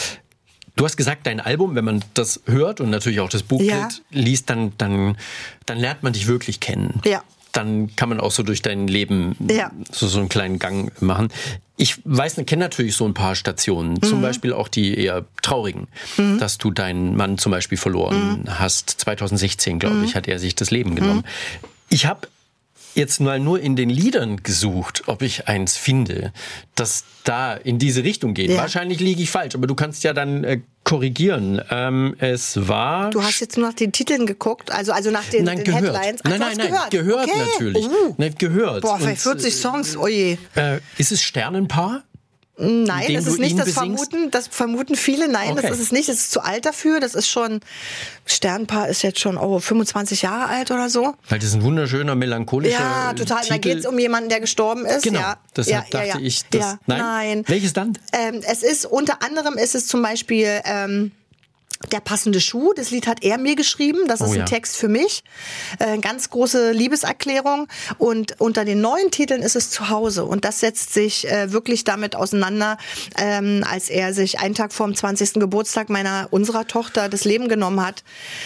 Du hast gesagt, dein Album, wenn man das hört und natürlich auch das Booklet ja. liest, dann, dann, dann lernt man dich wirklich kennen. Ja. Dann kann man auch so durch dein Leben ja. so, so einen kleinen Gang machen. Ich weiß, kenne natürlich so ein paar Stationen, mhm. zum Beispiel auch die eher traurigen, mhm. dass du deinen Mann zum Beispiel verloren mhm. hast. zwanzig sechzehn, glaube mhm. ich, hat er sich das Leben genommen. Mhm. Ich habe jetzt mal nur in den Liedern gesucht, ob ich eins finde, das da in diese Richtung geht. Ja. Wahrscheinlich liege ich falsch, aber du kannst ja dann äh, korrigieren. Ähm, es war... Du hast jetzt nur nach den Titeln geguckt, also, also nach den, nein, den gehört. Headlines. Ach, nein, nein, nein, gehört, gehört okay. natürlich. Uh. Nein, gehört. Boah, vielleicht vierzig Songs, oje. Äh, ist es Sternenpaar? Nein, das ist nicht das Vermuten. Das vermuten viele. Nein, okay. das ist es nicht. Das ist zu alt dafür. Das ist schon, Sternpaar ist jetzt schon oh, fünfundzwanzig Jahre alt oder so. Weil das ist ein wunderschöner, melancholischer Ja, total. Titel. Da geht es um jemanden, der gestorben ist. Genau, ja. deshalb ja, dachte ja, ja. ich, das, ja. nein? nein. Welches dann? Ähm, es ist, unter anderem ist es zum Beispiel... Ähm, Der passende Schuh, das Lied hat er mir geschrieben, das ist oh, ja. ein Text für mich, äh, ganz große Liebeserklärung und unter den neuen Titeln ist es Zuhause und das setzt sich äh, wirklich damit auseinander, ähm, als er sich einen Tag vor dem zwanzigsten Geburtstag meiner, unserer Tochter das Leben genommen hat,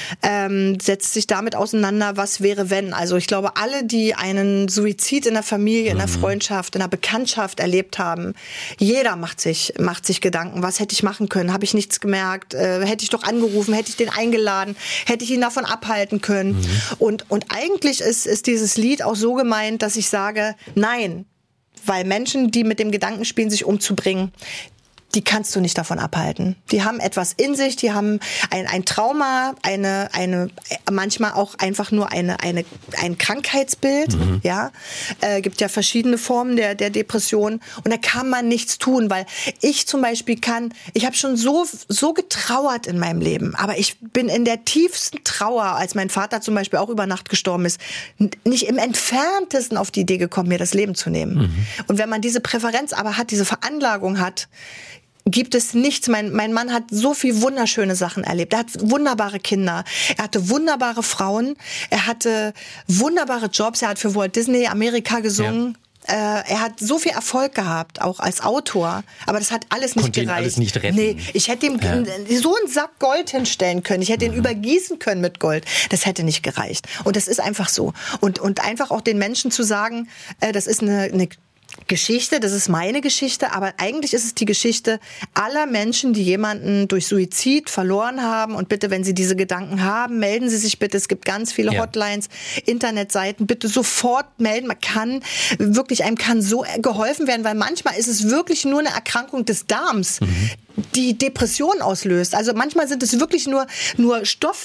ähm, setzt sich damit auseinander, was wäre wenn. Also ich glaube, alle, die einen Suizid in der Familie, in der Freundschaft, in der Bekanntschaft erlebt haben, jeder macht sich, macht sich Gedanken, was hätte ich machen können, habe ich nichts gemerkt, äh, hätte ich doch angerufen, hätte ich den eingeladen, hätte ich ihn davon abhalten können. Mhm. Und, und eigentlich ist, ist dieses Lied auch so gemeint, dass ich sage, nein, weil Menschen, die mit dem Gedanken spielen, sich umzubringen, die kannst du nicht davon abhalten. Die haben etwas in sich, die haben ein, ein Trauma, eine, eine, manchmal auch einfach nur eine, eine, ein Krankheitsbild, mhm. ja. Äh, gibt ja verschiedene Formen der, der Depression. Und da kann man nichts tun, weil ich zum Beispiel kann, ich habe schon so, so getrauert in meinem Leben, aber ich bin in der tiefsten Trauer, als mein Vater zum Beispiel auch über Nacht gestorben ist, nicht im Entferntesten auf die Idee gekommen, mir das Leben zu nehmen. Mhm. Und wenn man diese Präferenz aber hat, diese Veranlagung hat, gibt es nichts. Mein, mein Mann hat so viel wunderschöne Sachen erlebt. Er hat wunderbare Kinder. Er hatte wunderbare Frauen. Er hatte wunderbare Jobs. Er hat für Walt Disney Amerika gesungen. Ja. Äh, er hat so viel Erfolg gehabt, auch als Autor. Aber das hat alles nicht Konnte gereicht. Ihn alles nicht retten. Nee, ich hätte ihm ja. so einen Sack Gold hinstellen können. Ich hätte ihn mhm. übergießen können mit Gold. Das hätte nicht gereicht. Und das ist einfach so. Und, und einfach auch den Menschen zu sagen, äh, das ist eine, eine Geschichte, das ist meine Geschichte, aber eigentlich ist es die Geschichte aller Menschen, die jemanden durch Suizid verloren haben. Und bitte, wenn Sie diese Gedanken haben, melden Sie sich bitte. Es gibt ganz viele ja. Hotlines, Internetseiten. Bitte sofort melden. Man kann wirklich, einem kann so geholfen werden, weil manchmal ist es wirklich nur eine Erkrankung des Darms, mhm. die Depression auslöst. Also manchmal sind es wirklich nur, nur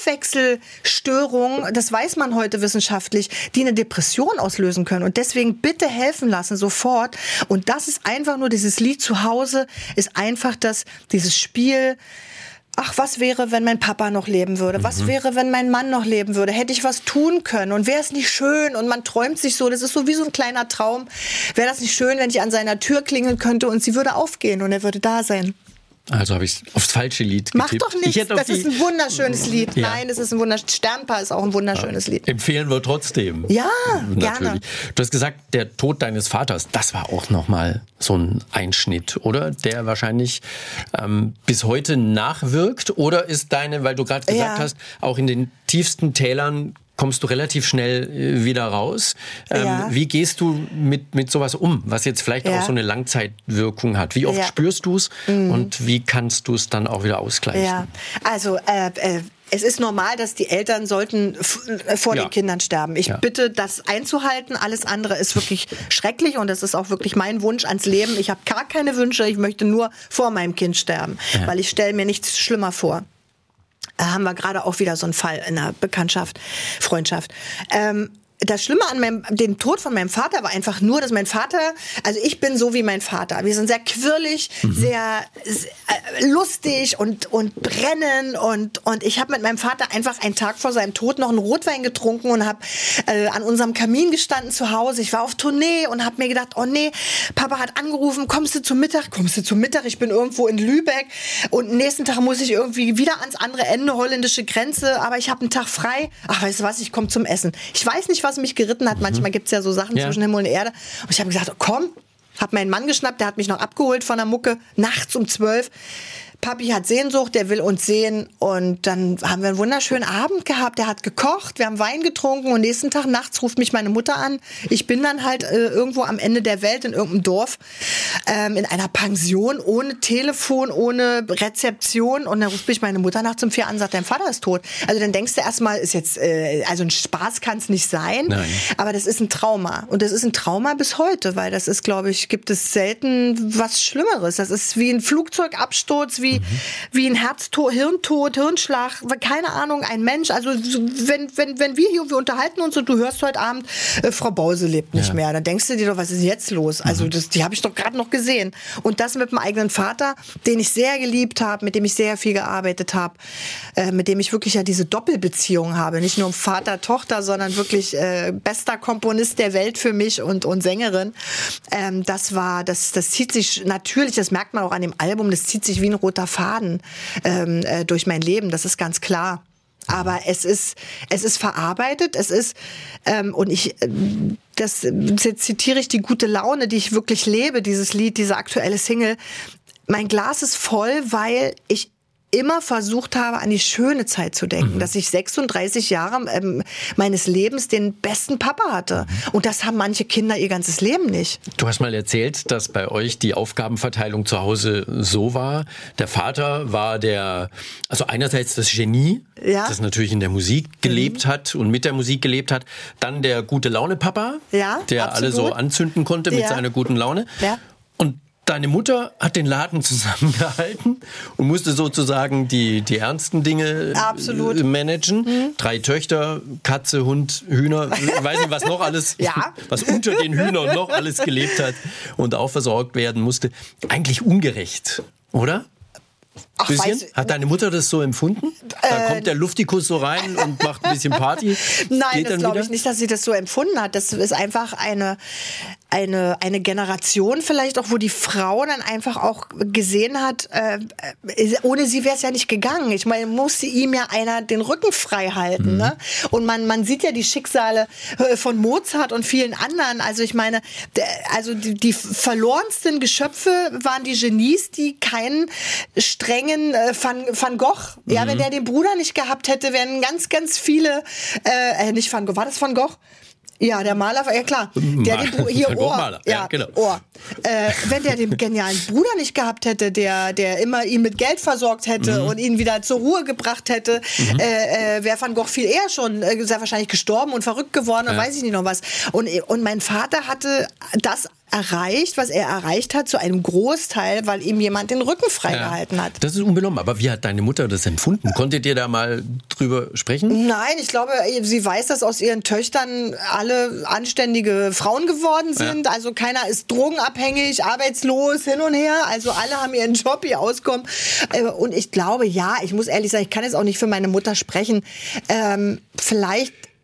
Stoffwechselstörungen, das weiß man heute wissenschaftlich, die eine Depression auslösen können. Und deswegen bitte helfen lassen, sofort. Und das ist einfach nur, dieses Lied Zuhause ist einfach das, dieses Spiel, ach, was wäre, wenn mein Papa noch leben würde? Was mhm. wäre, wenn mein Mann noch leben würde? Hätte ich was tun können? Und wäre es nicht schön? Und man träumt sich so, das ist so wie so ein kleiner Traum. Wäre das nicht schön, wenn ich an seiner Tür klingeln könnte und sie würde aufgehen und er würde da sein? Also habe ich aufs falsche Lied Mach getippt. doch nichts, das ist ein wunderschönes Lied. Ja. Nein, es ist ein wunderschönes, Sternpaar ist auch ein wunderschönes ja. Lied. Empfehlen wir trotzdem. Ja, natürlich. Gerne. Du hast gesagt, der Tod deines Vaters, das war auch nochmal so ein Einschnitt, oder? Der wahrscheinlich ähm, bis heute nachwirkt, oder ist deine, weil du gerade gesagt ja. hast, auch in den tiefsten Tälern kommst du relativ schnell äh, wieder raus. Ähm, ja. Wie gehst du mit, mit sowas um, was jetzt vielleicht ja. auch so eine Langzeitwirkung hat? Wie oft ja. spürst du es mhm. und wie kannst du es dann auch wieder ausgleichen? Ja, also äh, äh, es ist normal, dass die Eltern sollten f- vor ja. den Kindern sterben. Ich ja. bitte, das einzuhalten. Alles andere ist wirklich schrecklich und das ist auch wirklich mein Wunsch ans Leben. Ich habe gar keine Wünsche. Ich möchte nur vor meinem Kind sterben, ja. weil ich stelle mir nichts schlimmer vor. Da haben wir gerade auch wieder so einen Fall in einer Bekanntschaft, Freundschaft. Ähm, Das Schlimme an meinem, dem Tod von meinem Vater war einfach nur, dass mein Vater, also ich bin so wie mein Vater. Wir sind sehr quirlig, mhm. sehr, sehr lustig und, und brennen und, und ich habe mit meinem Vater einfach einen Tag vor seinem Tod noch einen Rotwein getrunken und habe äh, an unserem Kamin gestanden zu Hause. Ich war auf Tournee und habe mir gedacht, oh nee, Papa hat angerufen, kommst du zum Mittag? Kommst du zum Mittag? Ich bin irgendwo in Lübeck und nächsten Tag muss ich irgendwie wieder ans andere Ende, holländische Grenze, aber ich habe einen Tag frei. Ach, weißt du was, ich komme zum Essen. Ich weiß nicht, was mich geritten hat. Manchmal gibt es ja so Sachen ja. zwischen Himmel und Erde. Und ich habe gesagt, oh, komm, habe meinen Mann geschnappt, der hat mich noch abgeholt von der Mucke, nachts um zwölf. Papi hat Sehnsucht, der will uns sehen. Und dann haben wir einen wunderschönen Abend gehabt. Der hat gekocht, wir haben Wein getrunken und nächsten Tag nachts ruft mich meine Mutter an. Ich bin dann halt äh, irgendwo am Ende der Welt in irgendeinem Dorf, ähm, in einer Pension, ohne Telefon, ohne Rezeption. Und dann ruft mich meine Mutter nachts um vier an und sagt, dein Vater ist tot. Also dann denkst du erstmal, ist jetzt, äh, also ein Spaß kann es nicht sein. Nein. Aber das ist ein Trauma. Und das ist ein Trauma bis heute, weil das ist, glaube ich, gibt es selten was Schlimmeres. Das ist wie ein Flugzeugabsturz, wie Wie, mhm. wie ein Herztod, Hirntod, Hirnschlag, keine Ahnung, ein Mensch. Also wenn, wenn, wenn wir hier, wir unterhalten uns und du hörst heute Abend, äh, Frau Bause lebt nicht ja. mehr, dann denkst du dir doch, was ist jetzt los? Also mhm. das, die habe ich doch gerade noch gesehen. Und das mit meinem eigenen Vater, den ich sehr geliebt habe, mit dem ich sehr viel gearbeitet habe, äh, mit dem ich wirklich ja diese Doppelbeziehung habe. Nicht nur Vater, Tochter, sondern wirklich äh, bester Komponist der Welt für mich und, und Sängerin. Ähm, das war, das, das zieht sich natürlich, das merkt man auch an dem Album, das zieht sich wie ein roter Faden ähm, äh, durch mein Leben, das ist ganz klar. Aber es ist, es ist verarbeitet, es ist, ähm, und ich, äh, das jetzt zitiere ich die gute Laune, die ich wirklich lebe, dieses Lied, diese aktuelle Single. Mein Glas ist voll, weil ich immer versucht habe, an die schöne Zeit zu denken, mhm. dass ich sechsunddreißig Jahre ähm, meines Lebens den besten Papa hatte. Mhm. Und das haben manche Kinder ihr ganzes Leben nicht. Du hast mal erzählt, dass bei euch die Aufgabenverteilung zu Hause so war. Der Vater war der, also einerseits das Genie, ja. das natürlich in der Musik gelebt mhm. hat und mit der Musik gelebt hat. Dann der gute Laune-Papa, ja, der absolut. alle so anzünden konnte mit ja. seiner guten Laune. Ja. Und deine Mutter hat den Laden zusammengehalten und musste sozusagen die, die ernsten Dinge Absolut. managen. Mhm. Drei Töchter, Katze, Hund, Hühner, ich weiß nicht, was noch alles, ja. was unter den Hühnern noch alles gelebt hat und auch versorgt werden musste. Eigentlich ungerecht, oder? Ach, weiß, hat deine Mutter das so empfunden? Da äh, kommt der Luftikus so rein und macht ein bisschen Party? Nein, Geht das glaube ich nicht, dass sie das so empfunden hat. Das ist einfach eine, eine, eine Generation vielleicht auch, wo die Frau dann einfach auch gesehen hat, äh, ohne sie wäre es ja nicht gegangen. Ich meine, musste ihm ja einer den Rücken frei halten. Mhm. Ne? Und man, man sieht ja die Schicksale von Mozart und vielen anderen. Also ich meine, also die, die verlorensten Geschöpfe waren die Genies, die keinen strengen Van, Van Gogh, ja, mhm. wenn der den Bruder nicht gehabt hätte, wären ganz, ganz viele, äh, nicht Van Gogh, war das Van Gogh? Ja, der Maler, ja klar. Der den, hier Ohr, Maler. Ja, ja, genau. Ohr. Äh, wenn der den genialen Bruder nicht gehabt hätte, der, der immer ihn mit Geld versorgt hätte mhm. und ihn wieder zur Ruhe gebracht hätte, mhm. äh, äh, wäre Van Gogh viel eher schon äh, sehr wahrscheinlich gestorben und verrückt geworden und ja. weiß ich nicht noch was. Und, und mein Vater hatte das erreicht, was er erreicht hat, zu einem Großteil, weil ihm jemand den Rücken freigehalten ja, hat. Das ist unbenommen. Aber wie hat deine Mutter das empfunden? Konntet ihr da mal drüber sprechen? Nein, ich glaube, sie weiß, dass aus ihren Töchtern alle anständige Frauen geworden sind. Ja. Also keiner ist drogenabhängig, arbeitslos, hin und her. Also alle haben ihren Job, ihr Auskommen. Und ich glaube, ja, ich muss ehrlich sagen, ich kann jetzt auch nicht für meine Mutter sprechen. Ähm, vielleicht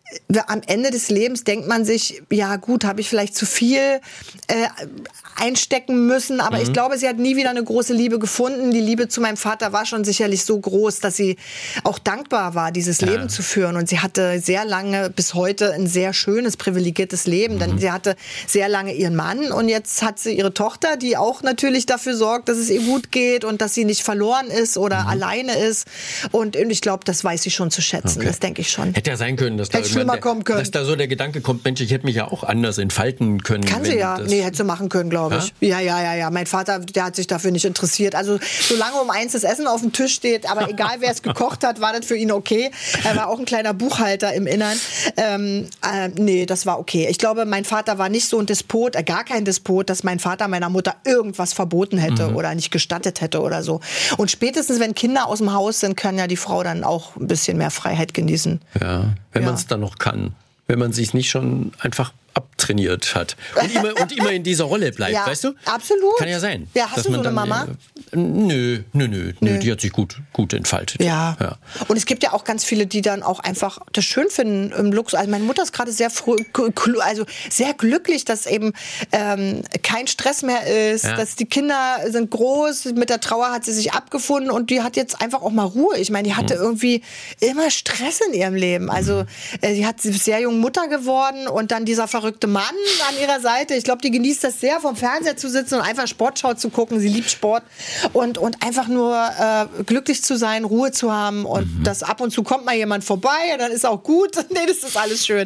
am Ende des Lebens denkt man sich, ja gut, habe ich vielleicht zu viel äh, einstecken müssen, aber mhm. ich glaube, sie hat nie wieder eine große Liebe gefunden. Die Liebe zu meinem Vater war schon sicherlich so groß, dass sie auch dankbar war, dieses ja. Leben zu führen. Und sie hatte sehr lange, bis heute, ein sehr schönes, privilegiertes Leben. Mhm. Denn sie hatte sehr lange ihren Mann und jetzt hat sie ihre Tochter, die auch natürlich dafür sorgt, dass es ihr gut geht und dass sie nicht verloren ist oder mhm. alleine ist. Und ich glaube, das weiß sie schon zu schätzen. Okay. Das denke ich schon. Hätte ja sein können, dass da, der, kommen können. dass da so der Gedanke kommt, Mensch, ich hätte mich ja auch anders entfalten können. Kann sie ja. Nee, hätte sie machen können, glaube ich. Ja? ja, ja, ja, ja. Mein Vater, der hat sich dafür nicht interessiert. Also solange um eins das Essen auf dem Tisch steht, aber egal wer es gekocht hat, war das für ihn okay. Er war auch ein kleiner Buchhalter im Innern. Ähm, äh, nee, das war okay. Ich glaube, mein Vater war nicht so ein Despot, äh, gar kein Despot, dass mein Vater meiner Mutter irgendwas verboten hätte mhm. oder nicht gestattet hätte oder so. Und spätestens, wenn Kinder aus dem Haus sind, kann ja die Frau dann auch ein bisschen mehr Freiheit genießen. Ja, wenn ja. man es dann noch kann. Wenn man sich nicht schon einfach abtrainiert hat und immer, und immer in dieser Rolle bleibt, ja, weißt du? Absolut. Kann ja sein. Ja, hast du so eine dann, Mama? Äh, nö, nö, nö, nö, die hat sich gut, gut entfaltet. Ja. ja. Und es gibt ja auch ganz viele, die dann auch einfach das schön finden im Luxus. Also meine Mutter ist gerade sehr früh, also sehr glücklich, dass eben ähm, kein Stress mehr ist, ja. dass die Kinder sind groß, mit der Trauer hat sie sich abgefunden und die hat jetzt einfach auch mal Ruhe. Ich meine, die hatte mhm. irgendwie immer Stress in ihrem Leben. Also äh, sie hat sehr jung Mutter geworden und dann dieser verrückte Mann an ihrer Seite. Ich glaube, die genießt das sehr, vom Fernseher zu sitzen und einfach Sportschau zu gucken. Sie liebt Sport und, und einfach nur äh, glücklich zu sein, Ruhe zu haben und mhm. dass ab und zu kommt mal jemand vorbei und dann ist auch gut. Nee, das ist alles schön.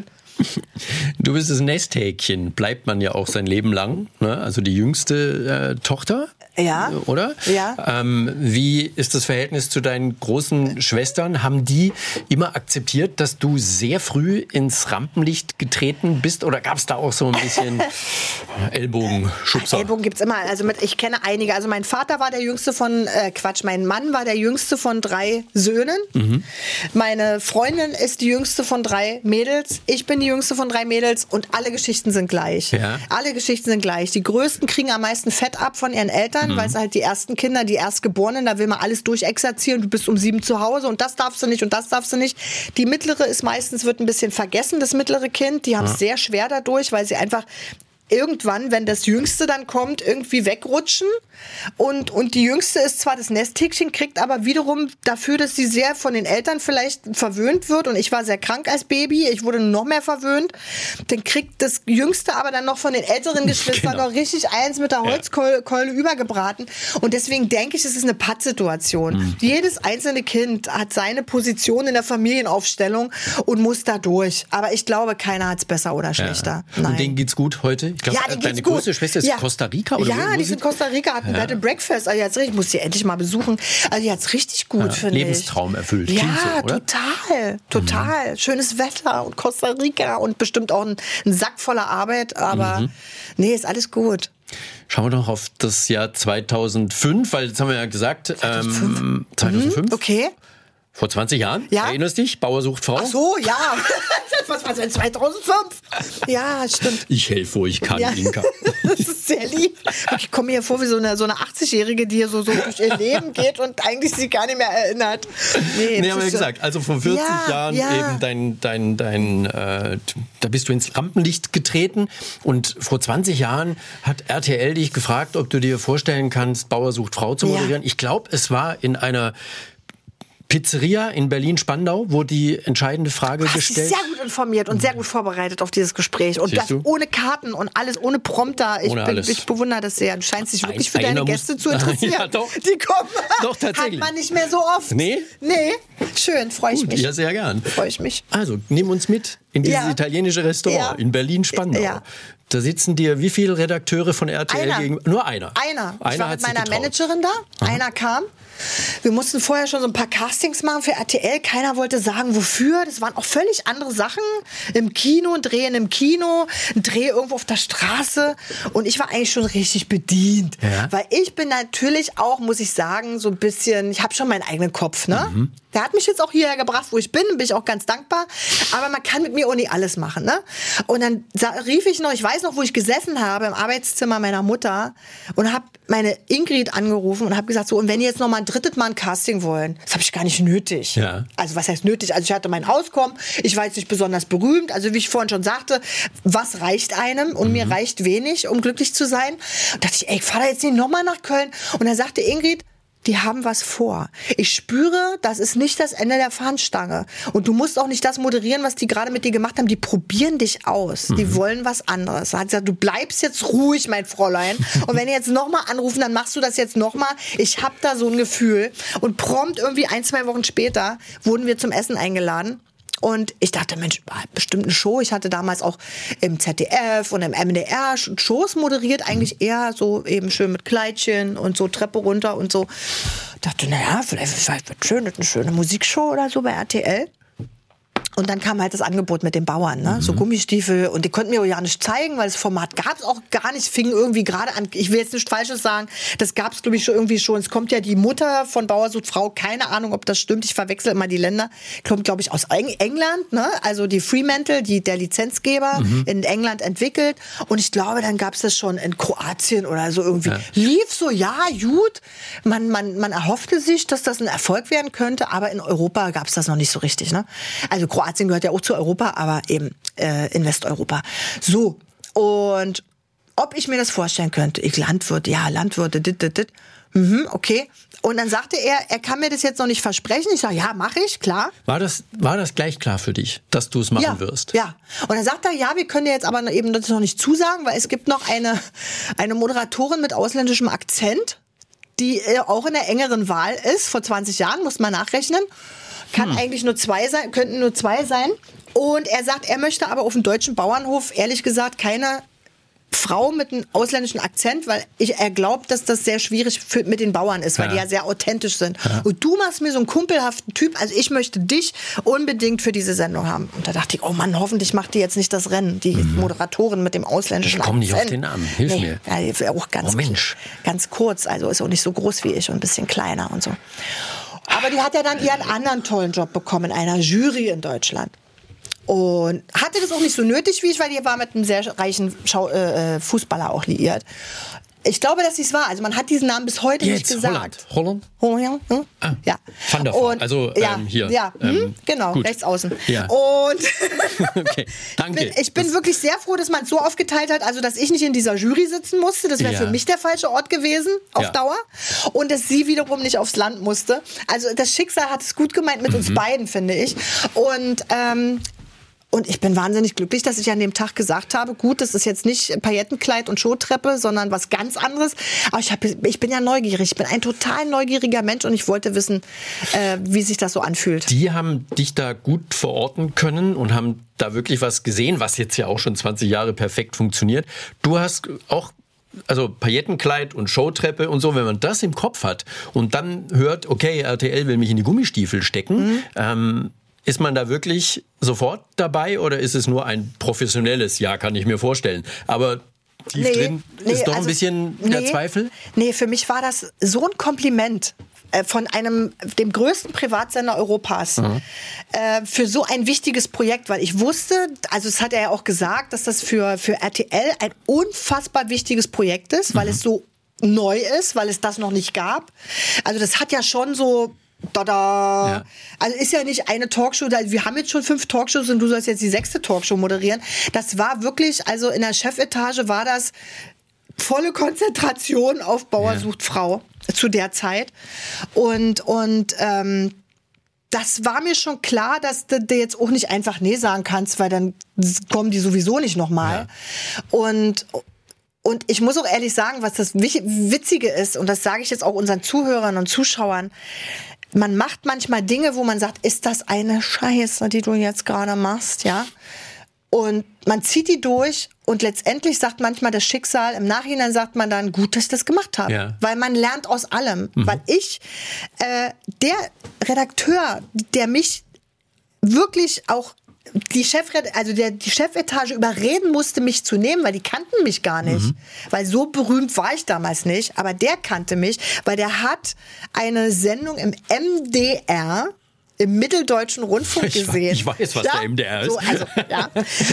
Du bist das Nesthäkchen, bleibt man ja auch sein Leben lang, ne? Also die jüngste äh, Tochter. Ja. Oder? Ja. Ähm, wie ist das Verhältnis zu deinen großen Schwestern? Haben die immer akzeptiert, dass du sehr früh ins Rampenlicht getreten bist? Oder gab es da auch so ein bisschen Ellbogenschubser? Ellbogen gibt's immer. Also mit, ich kenne einige. Also mein Vater war der jüngste von, äh, Quatsch, mein Mann war der jüngste von drei Söhnen. Mhm. Meine Freundin ist die jüngste von drei Mädels. Ich bin die jüngste von drei Mädels und alle Geschichten sind gleich. Ja. Alle Geschichten sind gleich. Die Größten kriegen am meisten Fett ab von ihren Eltern. Mhm. Weil es halt die ersten Kinder, die Erstgeborenen, da will man alles durchexerzieren. Du bist um sieben zu Hause und das darfst du nicht und das darfst du nicht. Die mittlere ist meistens, wird ein bisschen vergessen, das mittlere Kind. Die haben es ja. sehr schwer dadurch, weil sie einfach irgendwann, wenn das Jüngste dann kommt, irgendwie wegrutschen. Und, und die Jüngste ist zwar das Nesthäkchen, kriegt aber wiederum dafür, dass sie sehr von den Eltern vielleicht verwöhnt wird. Und ich war sehr krank als Baby, ich wurde noch mehr verwöhnt. Dann kriegt das Jüngste aber dann noch von den älteren Geschwistern genau. noch richtig eins mit der Holzkeule ja. übergebraten. Und deswegen denke ich, es ist eine Pattsituation. Mhm. Jedes einzelne Kind hat seine Position in der Familienaufstellung und muss da durch. Aber ich glaube, keiner hat es besser oder schlechter. Ja. Nein. Und denen geht's gut heute? Ich glaube, ja, deine große Schwester ist ja. Costa Rica? Oder ja, wo die sind Costa Rica, hatten ja. Bed and Breakfast. Also jetzt, ich muss die endlich mal besuchen. Also jetzt richtig gut, ja. finde ich. Lebenstraum erfüllt. Ja, so, oder? total. Total. Mhm. Schönes Wetter und Costa Rica und bestimmt auch ein, ein Sack voller Arbeit. Aber mhm. nee, ist alles gut. Schauen wir doch auf das Jahr zweitausendfünf, weil jetzt haben wir ja gesagt, zweitausendfünf. Ähm, zweitausendfünf. Mhm, okay. Vor zwanzig Jahren, ja. erinnerst dich? Bauer sucht Frau. Ach so, ja. Was war denn zweitausendfünf? Ja, stimmt. Ich helfe, wo ich kann, ja. Inka. Das ist sehr lieb. Ich komme mir hier vor wie so eine, so eine achtzigjährige, die hier so, so durch ihr Leben geht und eigentlich sich gar nicht mehr erinnert. Nee, nee haben wir ja gesagt, also vor vierzig ja, Jahren ja. eben dein, dein, dein, äh, da bist du ins Rampenlicht getreten und vor zwanzig Jahren hat R T L dich gefragt, ob du dir vorstellen kannst, Bauer sucht Frau zu moderieren. Ja. Ich glaube, es war in einer Pizzeria in Berlin-Spandau, wo die entscheidende Frage Ach, gestellt... Sie ist sehr gut informiert und sehr gut vorbereitet auf dieses Gespräch. Und Siehst das du? ohne Karten und alles, ohne Prompter. Ich, ohne bin, alles. ich bewundere das sehr. Du scheinst dich wirklich Ein, für deine Gäste muss, zu interessieren. Ja, doch. Die kommen. Doch, tatsächlich. Hat man nicht mehr so oft. Nee? Nee. Schön, freue ich Gut, mich. Ja, sehr gern. Freue ich mich. Also, nimm uns mit in dieses ja. italienische Restaurant ja. in Berlin-Spandau. Ja. Da sitzen dir wie viele Redakteure von R T L einer. gegenüber? Nur einer. Einer. einer ich war mit meiner getraut. Managerin da. Aha. Einer kam. Wir mussten vorher schon so ein paar Castings machen für R T L. Keiner wollte sagen, wofür. Das waren auch völlig andere Sachen. Im Kino, ein Dreh in einem Kino, ein Dreh irgendwo auf der Straße. Und ich war eigentlich schon richtig bedient. Ja. Weil ich bin natürlich auch, muss ich sagen, so ein bisschen, ich habe schon meinen eigenen Kopf, ne? Mhm. Der hat mich jetzt auch hierher gebracht, wo ich bin, bin ich auch ganz dankbar. Aber man kann mit mir auch nicht alles machen, ne? Und dann rief ich noch, ich weiß noch, wo ich gesessen habe, im Arbeitszimmer meiner Mutter und habe meine Ingrid angerufen und habe gesagt, so, und wenn ihr jetzt noch mal ein drittes Mal ein Casting wollen, das habe ich gar nicht nötig. Ja. Also was heißt nötig? Also ich hatte mein Auskommen, ich war jetzt nicht besonders berühmt, also wie ich vorhin schon sagte, was reicht einem? Und mhm. mir reicht wenig, um glücklich zu sein. Und dachte ich, ey, ich fahre da jetzt nicht noch mal nach Köln. Und dann sagte Ingrid, die haben was vor. Ich spüre, das ist nicht das Ende der Fahnenstange. Und du musst auch nicht das moderieren, was die gerade mit dir gemacht haben. Die probieren dich aus. Mhm. Die wollen was anderes. Da hat sie gesagt, du bleibst jetzt ruhig, mein Fräulein. Und wenn die jetzt nochmal anrufen, dann machst du das jetzt nochmal. Ich hab da so ein Gefühl. Und prompt irgendwie ein, zwei Wochen später wurden wir zum Essen eingeladen. Und ich dachte, Mensch, bestimmt eine Show. Ich hatte damals auch im Z D F und im M D R Shows moderiert, eigentlich eher so eben schön mit Kleidchen und so Treppe runter und so. Ich dachte, naja, vielleicht, vielleicht wird schön, eine schöne Musikshow oder so bei R T L. Und dann kam halt das Angebot mit den Bauern, ne? Mhm. So Gummistiefel. Und die konnten mir auch ja nicht zeigen, weil das Format gab es auch gar nicht. Fing irgendwie gerade an, ich will jetzt nichts Falsches sagen, das gab es, glaube ich, schon irgendwie schon. Es kommt ja die Mutter von Bauer sucht Frau, keine Ahnung, ob das stimmt. Ich verwechsel immer die Länder. Kommt, glaube ich, aus England, ne? Also die Fremantle, die, der Lizenzgeber, mhm. in England entwickelt. Und ich glaube, dann gab es das schon in Kroatien oder so irgendwie. Ja. Lief so, ja, gut. Man, man, man erhoffte sich, dass das ein Erfolg werden könnte, aber in Europa gab es das noch nicht so richtig, ne? Also Kroatien Kroatien gehört ja auch zu Europa, aber eben äh, in Westeuropa. So, und ob ich mir das vorstellen könnte, ich Landwirt, ja, Landwirte, dit, dit, dit. Mhm, okay. Und dann sagte er, er kann mir das jetzt noch nicht versprechen. Ich sage, ja, mache ich, klar. War das, war das gleich klar für dich, dass du es machen ja, wirst? Ja. Und dann sagt er, ja, wir können dir jetzt aber eben das noch nicht zusagen, weil es gibt noch eine, eine Moderatorin mit ausländischem Akzent, die auch in der engeren Wahl ist. Vor zwanzig Jahren, muss man nachrechnen. Kann hm. eigentlich nur zwei sein, könnten nur zwei sein. Und er sagt, er möchte aber auf dem deutschen Bauernhof, ehrlich gesagt, keine Frau mit einem ausländischen Akzent, weil ich, er glaubt, dass das sehr schwierig für, mit den Bauern ist, weil ja. die ja sehr authentisch sind. Ja. Und du machst mir so einen kumpelhaften Typ, also ich möchte dich unbedingt für diese Sendung haben. Und da dachte ich, oh Mann, hoffentlich macht die jetzt nicht das Rennen, die mhm. Moderatorin mit dem ausländischen Akzent. Ich komm nicht auf den Namen, hilf nee, mir. Ja, auch ganz, oh Mensch. ganz kurz, also ist auch nicht so groß wie ich und ein bisschen kleiner und so. Aber die hat ja dann ihren anderen tollen Job bekommen in einer Jury in Deutschland. Und hatte das auch nicht so nötig wie ich, weil die war mit einem sehr reichen Schau- äh, Fußballer auch liiert. Ich glaube, dass es war. Also man hat diesen Namen bis heute Jetzt, nicht gesagt. Holland? Holland? Hm? Ah, ja. Van der Vaart. Also ähm, ja, hier. Ja, hm, ähm, genau, gut. rechts außen. Ja. Und okay, danke. bin, ich bin das wirklich sehr froh, dass man es so aufgeteilt hat, also dass ich nicht in dieser Jury sitzen musste. Das wäre ja. für mich der falsche Ort gewesen, auf ja. Dauer. Und dass sie wiederum nicht aufs Land musste. Also das Schicksal hat es gut gemeint mit mhm. uns beiden, finde ich. Und ähm, Und ich bin wahnsinnig glücklich, dass ich an dem Tag gesagt habe, gut, das ist jetzt nicht Paillettenkleid und Showtreppe, sondern was ganz anderes. Aber ich, hab, ich bin ja neugierig. Ich bin ein total neugieriger Mensch und ich wollte wissen, äh, wie sich das so anfühlt. Die haben dich da gut verorten können und haben da wirklich was gesehen, was jetzt ja auch schon zwanzig Jahre perfekt funktioniert. Du hast auch also Paillettenkleid und Showtreppe und so, wenn man das im Kopf hat und dann hört, okay, R T L will mich in die Gummistiefel stecken, mhm. ähm, ist man da wirklich sofort dabei oder ist es nur ein professionelles? Ja, kann ich mir vorstellen. Aber tief nee, drin nee, ist doch also, ein bisschen nee, der Zweifel? Nee, für mich war das so ein Kompliment äh, von einem, dem größten Privatsender Europas mhm. äh, für so ein wichtiges Projekt, weil ich wusste, also es hat er ja auch gesagt, dass das für, für R T L ein unfassbar wichtiges Projekt ist, weil mhm. es so neu ist, weil es das noch nicht gab. Also das hat ja schon so Tada. Ja. Also ist ja nicht eine Talkshow, wir haben jetzt schon fünf Talkshows und du sollst jetzt die sechste Talkshow moderieren. Das war wirklich, also in der Chefetage war das volle Konzentration auf Bauer ja. sucht Frau zu der Zeit. Und, und ähm, das war mir schon klar, dass du dir jetzt auch nicht einfach nee sagen kannst, weil dann kommen die sowieso nicht nochmal. Ja. Und Und ich muss auch ehrlich sagen, was das Witzige ist, und das sage ich jetzt auch unseren Zuhörern und Zuschauern, man macht manchmal Dinge, wo man sagt, ist das eine Scheiße, die du jetzt gerade machst, ja? Und man zieht die durch und letztendlich sagt manchmal das Schicksal, im Nachhinein sagt man dann, gut, dass ich das gemacht habe. Ja. Weil man lernt aus allem. Mhm. Weil ich, äh, der Redakteur, der mich wirklich auch die Chefred- also der, die Chefetage überreden musste, mich zu nehmen, weil die kannten mich gar nicht. Mhm. Weil so berühmt war ich damals nicht. Aber der kannte mich, weil der hat eine Sendung im M D R im Mitteldeutschen Rundfunk ich gesehen. Ich weiß, was ja? der M D R ist. So, also, ja.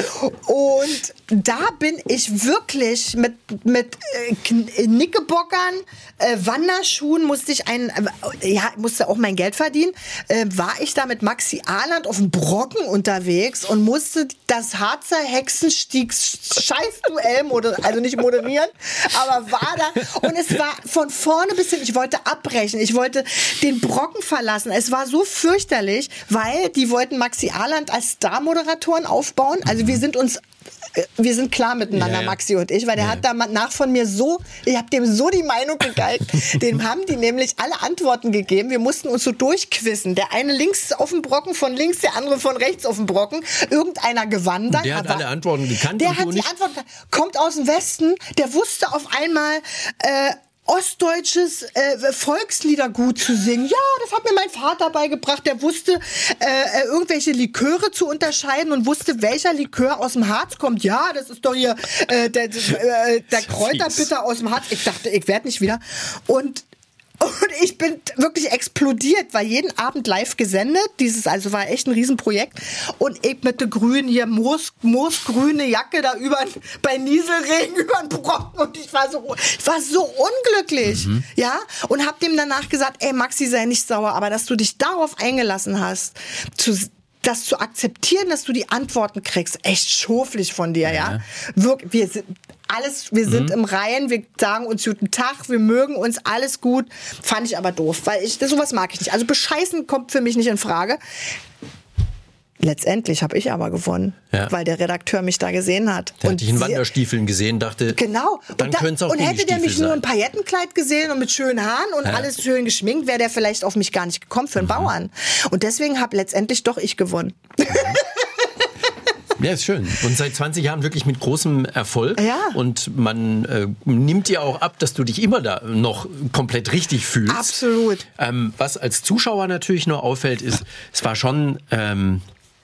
Und da bin ich wirklich mit, mit äh, Knickerbockern, äh, Wanderschuhen, musste ich ein, äh, ja, musste auch mein Geld verdienen, äh, war ich da mit Maxi Ahland auf dem Brocken unterwegs und musste das Harzer Hexenstiegs-Scheißduell moderieren, also nicht moderieren, aber war da und es war von vorne bis hin, ich wollte abbrechen, ich wollte den Brocken verlassen, es war so fürchterlich, weil die wollten Maxi Ahland als Star-Moderatoren aufbauen. Also wir sind uns, wir sind klar miteinander, ja, ja. Maxi und ich, weil der ja. hat da nach von mir so, ich habe dem so die Meinung gegeigt. Dem haben die nämlich alle Antworten gegeben. Wir mussten uns so durchquissen. Der eine links auf dem Brocken, von links, der andere von rechts auf dem Brocken. Irgendeiner gewann dann. Der hat alle Antworten gekannt. Der und hat du die nicht? Antworten, kommt aus dem Westen, der wusste auf einmal, äh, ostdeutsches äh, Volkslieder gut zu singen. Ja, das hat mir mein Vater beigebracht. Der wusste äh, irgendwelche Liköre zu unterscheiden und wusste, welcher Likör aus dem Harz kommt. Ja, das ist doch hier äh, der, äh, der Kräuterbitter aus dem Harz. Ich dachte, ich werde nicht wieder. Und Und ich bin wirklich explodiert, war jeden Abend live gesendet. Dieses also war echt ein Riesenprojekt. Und ich mit der grünen hier, Moos, moosgrüne Jacke da über, bei Nieselregen über den Brocken. Und ich war so, ich war so unglücklich. Mhm. Ja, und hab dem danach gesagt, ey Maxi, sei nicht sauer, aber dass du dich darauf eingelassen hast, zu das zu akzeptieren, dass du die Antworten kriegst, echt schoflich von dir, ja. ja? Wirklich, wir sind alles, wir sind mhm. im Reihen, wir sagen uns guten Tag, wir mögen uns, alles gut. Fand ich aber doof, weil ich, das, sowas mag ich nicht. Also bescheißen kommt für mich nicht in Frage. Letztendlich habe ich aber gewonnen, ja. weil der Redakteur mich da gesehen hat. Der und hat dich in Wanderstiefeln gesehen, dachte, genau. dann da, könnte es auch Und hätte der mich sein. nur im Paillettenkleid gesehen und mit schönen Haaren und ja. alles schön geschminkt, wäre der vielleicht auf mich gar nicht gekommen für einen mhm. Bauern. Und deswegen habe letztendlich doch ich gewonnen. Mhm. Ja, ist schön. Und seit zwanzig Jahren wirklich mit großem Erfolg. Ja. Und man äh, nimmt dir auch ab, dass du dich immer da noch komplett richtig fühlst. Absolut. Ähm, was als Zuschauer natürlich nur auffällt, ist, es war schon... Ähm,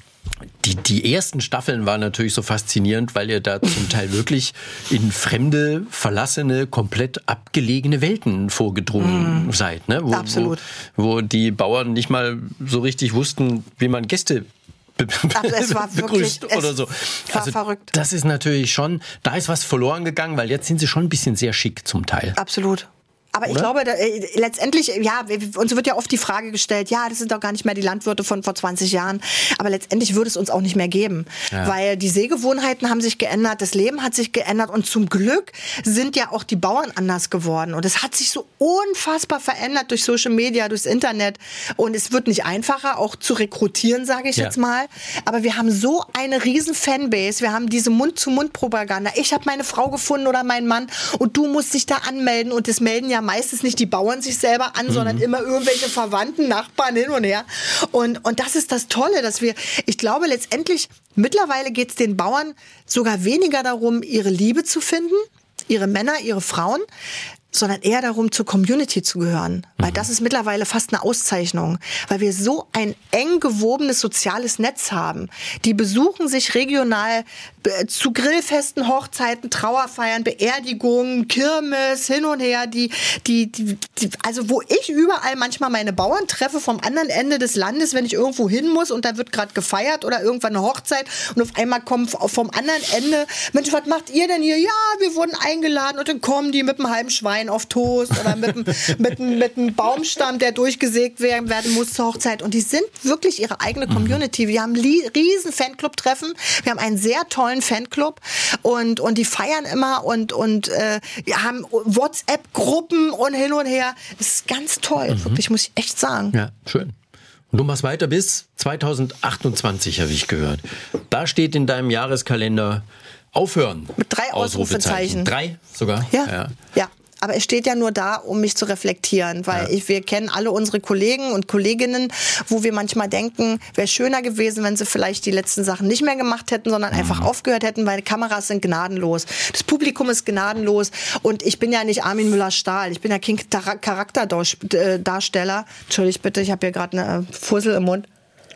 Die, die ersten Staffeln waren natürlich so faszinierend, weil ihr da zum Teil wirklich in fremde, verlassene, komplett abgelegene Welten vorgedrungen mm. seid. Ne? Wo, Absolut. Wo, wo die Bauern nicht mal so richtig wussten, wie man Gäste be- also es war begrüßt wirklich, oder so. Es war also verrückt. Das ist natürlich schon, da ist was verloren gegangen, weil jetzt sind sie schon ein bisschen sehr schick zum Teil. Absolut. Aber ich Oder? glaube, da, äh, letztendlich, ja, uns wird ja oft die Frage gestellt, ja, das sind doch gar nicht mehr die Landwirte von vor zwanzig Jahren. Aber letztendlich würde es uns auch nicht mehr geben. Ja. Weil die Sehgewohnheiten haben sich geändert, das Leben hat sich geändert und zum Glück sind ja auch die Bauern anders geworden. Und es hat sich so unfassbar verändert durch Social Media, durchs Internet. Und es wird nicht einfacher, auch zu rekrutieren, sage ich ja. jetzt mal. Aber wir haben so eine riesen Fanbase. Wir haben diese Mund-zu-Mund-Propaganda. Ich habe meine Frau gefunden oder meinen Mann und du musst dich da anmelden. Und das melden ja meistens nicht die Bauern sich selber an, mhm. sondern immer irgendwelche Verwandten, Nachbarn hin und her. Und, und das ist das Tolle, dass wir, ich glaube letztendlich, mittlerweile geht es den Bauern sogar weniger darum, ihre Liebe zu finden, ihre Männer, ihre Frauen, sondern eher darum, zur Community zu gehören. Mhm. Weil das ist mittlerweile fast eine Auszeichnung. Weil wir so ein eng gewobenes soziales Netz haben. Die besuchen sich regional äh, zu Grillfesten, Hochzeiten, Trauerfeiern, Beerdigungen, Kirmes, hin und her. Die, die, die, die, also wo ich überall manchmal meine Bauern treffe vom anderen Ende des Landes, wenn ich irgendwo hin muss und da wird gerade gefeiert oder irgendwann eine Hochzeit und auf einmal kommt vom anderen Ende, Mensch, was macht ihr denn hier? Ja, wir wurden eingeladen und dann kommen die mit einem halben Schwein auf Toast oder mit einem, mit einem, mit einem Baumstamm, der durchgesägt werden, werden muss zur Hochzeit. Und die sind wirklich ihre eigene Community. Wir haben li- riesen Fanclub-Treffen. Wir haben einen sehr tollen Fanclub und, und die feiern immer und, und äh, wir haben WhatsApp-Gruppen und hin und her. Das ist ganz toll, mhm. wirklich, muss ich echt sagen. Ja, schön. Und du machst weiter bis zwanzig achtundzwanzig, habe ich gehört. Da steht in deinem Jahreskalender Aufhören. Mit drei Ausrufezeichen. Drei sogar? Ja, ja. ja. Aber es steht ja nur da, um mich zu reflektieren, weil ja. ich, wir kennen alle unsere Kollegen und Kolleginnen, wo wir manchmal denken, wäre schöner gewesen, wenn sie vielleicht die letzten Sachen nicht mehr gemacht hätten, sondern mhm. einfach aufgehört hätten, weil die Kameras sind gnadenlos. Das Publikum ist gnadenlos und ich bin ja nicht Armin Müller-Stahl, ich bin ja kein Charakterdarsteller. Entschuldigt bitte, ich habe hier gerade eine Fussel im Mund.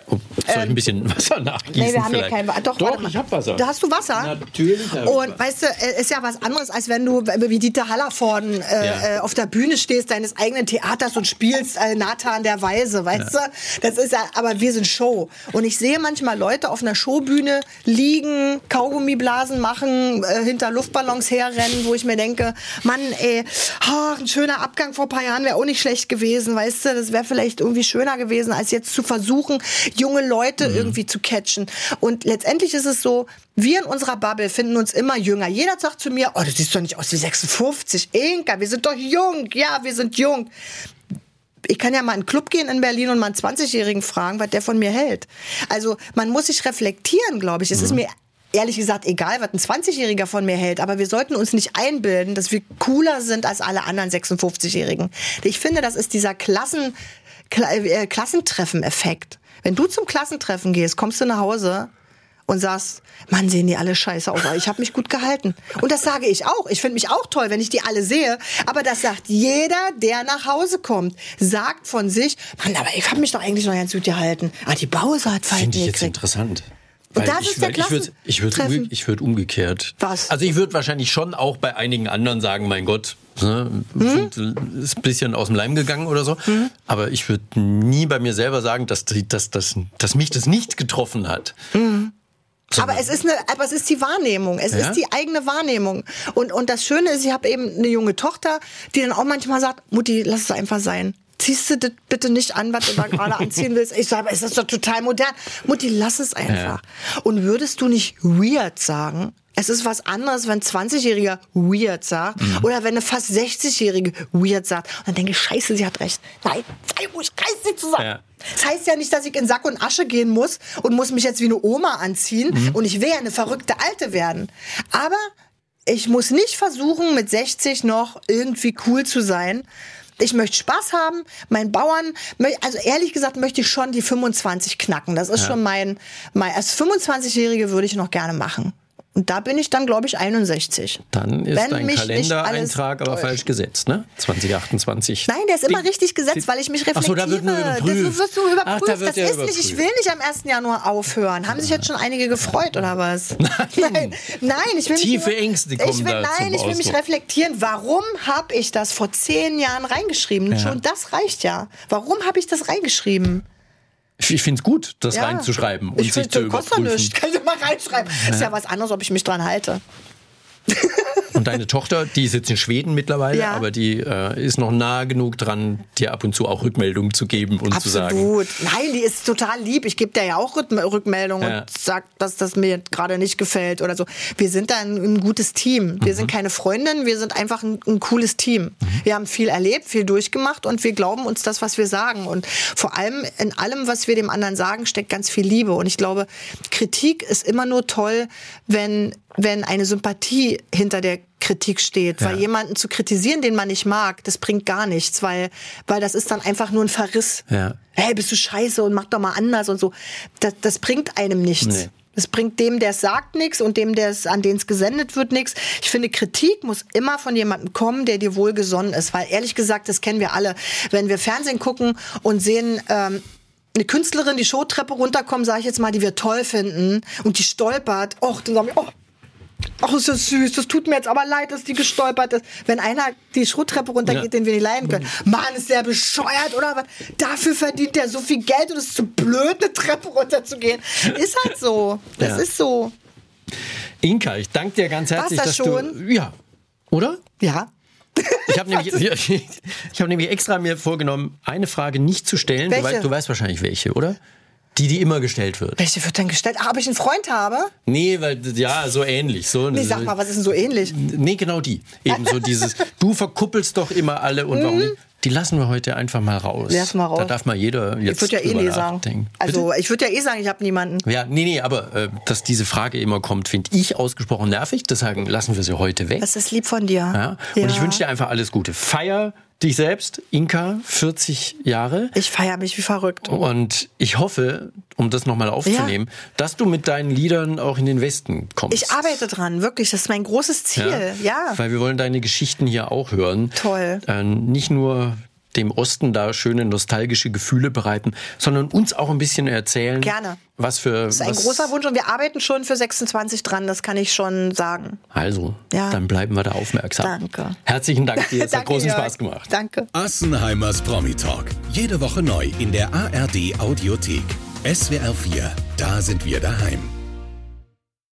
Oh, soll ich ein bisschen Wasser nachgießen? Nee, wir haben vielleicht? hier kein Wasser. Doch, Doch warte mal. ich habe Wasser. Da hast du Wasser? Natürlich. Hab ich Und Wasser. weißt du, ist ja was anderes, als wenn du wie Dieter Hallervorden äh, Ja. äh, auf der Bühne stehst, deines eigenen Theaters und spielst äh, Nathan der Weise, weißt Ja. du? Das ist ja, aber wir sind Show. Und ich sehe manchmal Leute auf einer Showbühne liegen, Kaugummiblasen machen, äh, hinter Luftballons herrennen, wo ich mir denke, Mann, ey, oh, ein schöner Abgang vor ein paar Jahren wäre auch nicht schlecht gewesen, weißt du? Das wäre vielleicht irgendwie schöner gewesen, als jetzt zu versuchen, junge Leute mhm. irgendwie zu catchen. Und letztendlich ist es so, wir in unserer Bubble finden uns immer jünger. Jeder sagt zu mir, oh, du siehst doch nicht aus wie sechsundfünfzig. Inka, wir sind doch jung. Ja, wir sind jung. Ich kann ja mal in einen Club gehen in Berlin und mal einen zwanzigjährigen fragen, was der von mir hält. Also man muss sich reflektieren, glaube ich. Es mhm. ist mir ehrlich gesagt egal, was ein zwanzigjähriger von mir hält. Aber wir sollten uns nicht einbilden, dass wir cooler sind als alle anderen sechsundfünfzigjährigen. Ich finde, das ist dieser Klassen, Kla- Klassentreffen-Effekt. Wenn du zum Klassentreffen gehst, kommst du nach Hause und sagst, Mann, sehen die alle scheiße aus. Aber ich habe mich gut gehalten. Und das sage ich auch. Ich finde mich auch toll, wenn ich die alle sehe. Aber das sagt jeder, der nach Hause kommt. Sagt von sich, Mann, aber ich habe mich doch eigentlich noch ganz gut gehalten. Ah, die Bause hat Falten Finde ich jetzt gekriegt. interessant. Und das ich, ist der ich würde ich würd, Klassentreffen. umge- ich würd umgekehrt. Was? Also ich würde wahrscheinlich schon auch bei einigen anderen sagen, mein Gott, ne, Hm? ist ein bisschen aus dem Leim gegangen oder so. Hm? Aber ich würde nie bei mir selber sagen, dass, dass, dass, dass mich das nicht getroffen hat. Hm. Aber es ist eine, aber es ist die Wahrnehmung. Es Ja? ist die eigene Wahrnehmung. Und, und das Schöne ist, ich habe eben eine junge Tochter, die dann auch manchmal sagt, Mutti, lass es einfach sein. Ziehst du das bitte nicht an, was du da gerade anziehen willst? Ich sage, es ist doch total modern. Mutti, lass es einfach. Ja. Und würdest du nicht weird sagen? Es ist was anderes, wenn ein zwanzigjähriger weird sagt mhm. oder wenn eine fast sechzigjährige weird sagt. Und dann denke ich, scheiße, sie hat recht. Nein, sei ruhig, reiß sie zusammen. Ja. Das heißt ja nicht, dass ich in Sack und Asche gehen muss und muss mich jetzt wie eine Oma anziehen mhm. und ich will ja eine verrückte Alte werden. Aber ich muss nicht versuchen, mit sechzig noch irgendwie cool zu sein. Ich möchte Spaß haben, mein Bauern, also ehrlich gesagt möchte ich schon die fünfundzwanzig knacken. Das ist ja. schon mein, mein, als fünfundzwanzigjährige würde ich noch gerne machen. Und da bin ich dann, glaube ich, einundsechzig. Dann ist Wenn dein mich Kalendereintrag aber falsch gesetzt, ne? zwanzig achtundzwanzig. Nein, der ist immer richtig gesetzt, weil ich mich reflektiere. Ach so, da wird nur überprüft. Das wirst du überprüft. Ach, da wird das ja ist überprüft. nicht, ich will nicht am ersten Januar aufhören. Haben sich jetzt schon einige gefreut, oder was? Nein. Nein, nein ich will Tiefe mich, Ängste kommen ich will, da Nein, zum ich will mich Ausdruck. reflektieren. Warum habe ich das vor zehn Jahren reingeschrieben? Ja. Schon das reicht ja. Warum habe ich das reingeschrieben? Ich finde es gut, das Ja. reinzuschreiben und Ich sich find, zu das kostet überprüfen. nichts. Kann ich mal reinschreiben. Ja. Ist ja was anderes, ob ich mich dran halte. Und deine Tochter, die ist jetzt in Schweden mittlerweile, Ja. aber die äh, ist noch nah genug dran, dir ab und zu auch Rückmeldungen zu geben und zu sagen. Absolut. Nein, die ist total lieb. Ich gebe der ja auch Rück- Rückmeldungen Ja. und sage, dass das mir gerade nicht gefällt oder so. Wir sind da ein, ein gutes Team. Wir Mhm. sind keine Freundinnen, wir sind einfach ein, ein cooles Team. Mhm. Wir haben viel erlebt, viel durchgemacht und wir glauben uns das, was wir sagen. Und vor allem in allem, was wir dem anderen sagen, steckt ganz viel Liebe. Und ich glaube, Kritik ist immer nur toll, wenn, wenn eine Sympathie hinter der Kritik steht, weil Ja. jemanden zu kritisieren, den man nicht mag, das bringt gar nichts, weil, weil das ist dann einfach nur ein Verriss. Ja. Hey, bist du scheiße und mach doch mal anders und so. Das, das bringt einem nichts. Nee. Das bringt dem, der es sagt, nichts und dem, der es, an den es gesendet wird, nichts. Ich finde, Kritik muss immer von jemandem kommen, der dir wohlgesonnen ist, weil ehrlich gesagt, das kennen wir alle. Wenn wir Fernsehen gucken und sehen, ähm, eine Künstlerin die Showtreppe runterkommen, sage ich jetzt mal, die wir toll finden und die stolpert, och, dann sagen wir, oh, ach, ist das süß, das tut mir jetzt aber leid, dass die gestolpert ist. Wenn einer die Showtreppe runtergeht, Ja. den wir nicht leiden können. Mann, ist der bescheuert, oder? Aber dafür verdient der so viel Geld und ist zu blöd, eine Treppe runterzugehen. Ist halt so. Das Ja. ist so. Inka, ich danke dir ganz herzlich, das dass schon? du... Ja, oder? Ja. Ich habe nämlich, ich hab nämlich extra mir vorgenommen, eine Frage nicht zu stellen. Du Welche? weißt, du weißt wahrscheinlich welche, oder? Die, die immer gestellt wird. Welche wird denn gestellt? Ah, ob ich einen Freund habe? Nee, weil, ja, so ähnlich. So, Nee, sag mal, was ist denn so ähnlich? Nee, genau die. Eben so dieses, du verkuppelst doch immer alle und warum nicht? Die lassen wir heute einfach mal raus. Lass mal raus. Da darf mal jeder jetzt Ich würde ja eh drüber nee sagen. nachdenken. Also, ich würde ja eh sagen, ich habe niemanden. Ja, nee, nee, aber äh, dass diese Frage immer kommt, finde ich ausgesprochen nervig. Deswegen lassen wir sie heute weg. Das ist lieb von dir. Ja? Und ich wünsche dir einfach alles Gute. Feier dich selbst, Inka, vierzig Jahre. Ich feiere mich wie verrückt. Und ich hoffe, um das nochmal aufzunehmen, ja. dass du mit deinen Liedern auch in den Westen kommst. Ich arbeite dran, wirklich. Das ist mein großes Ziel. Ja. ja. Weil wir wollen deine Geschichten hier auch hören. Toll. Äh, nicht nur dem Osten da schöne nostalgische Gefühle bereiten, sondern uns auch ein bisschen erzählen. Gerne. Was für, das ist ein was großer Wunsch und wir arbeiten schon für sechsundzwanzig dran, das kann ich schon sagen. Also, ja. dann bleiben wir da aufmerksam. Danke. Herzlichen Dank dir, es hat großen Jörg. Spaß gemacht. Danke. Assenheimers Promi-Talk. Jede Woche neu in der A R D Audiothek. S W R vier, da sind wir daheim.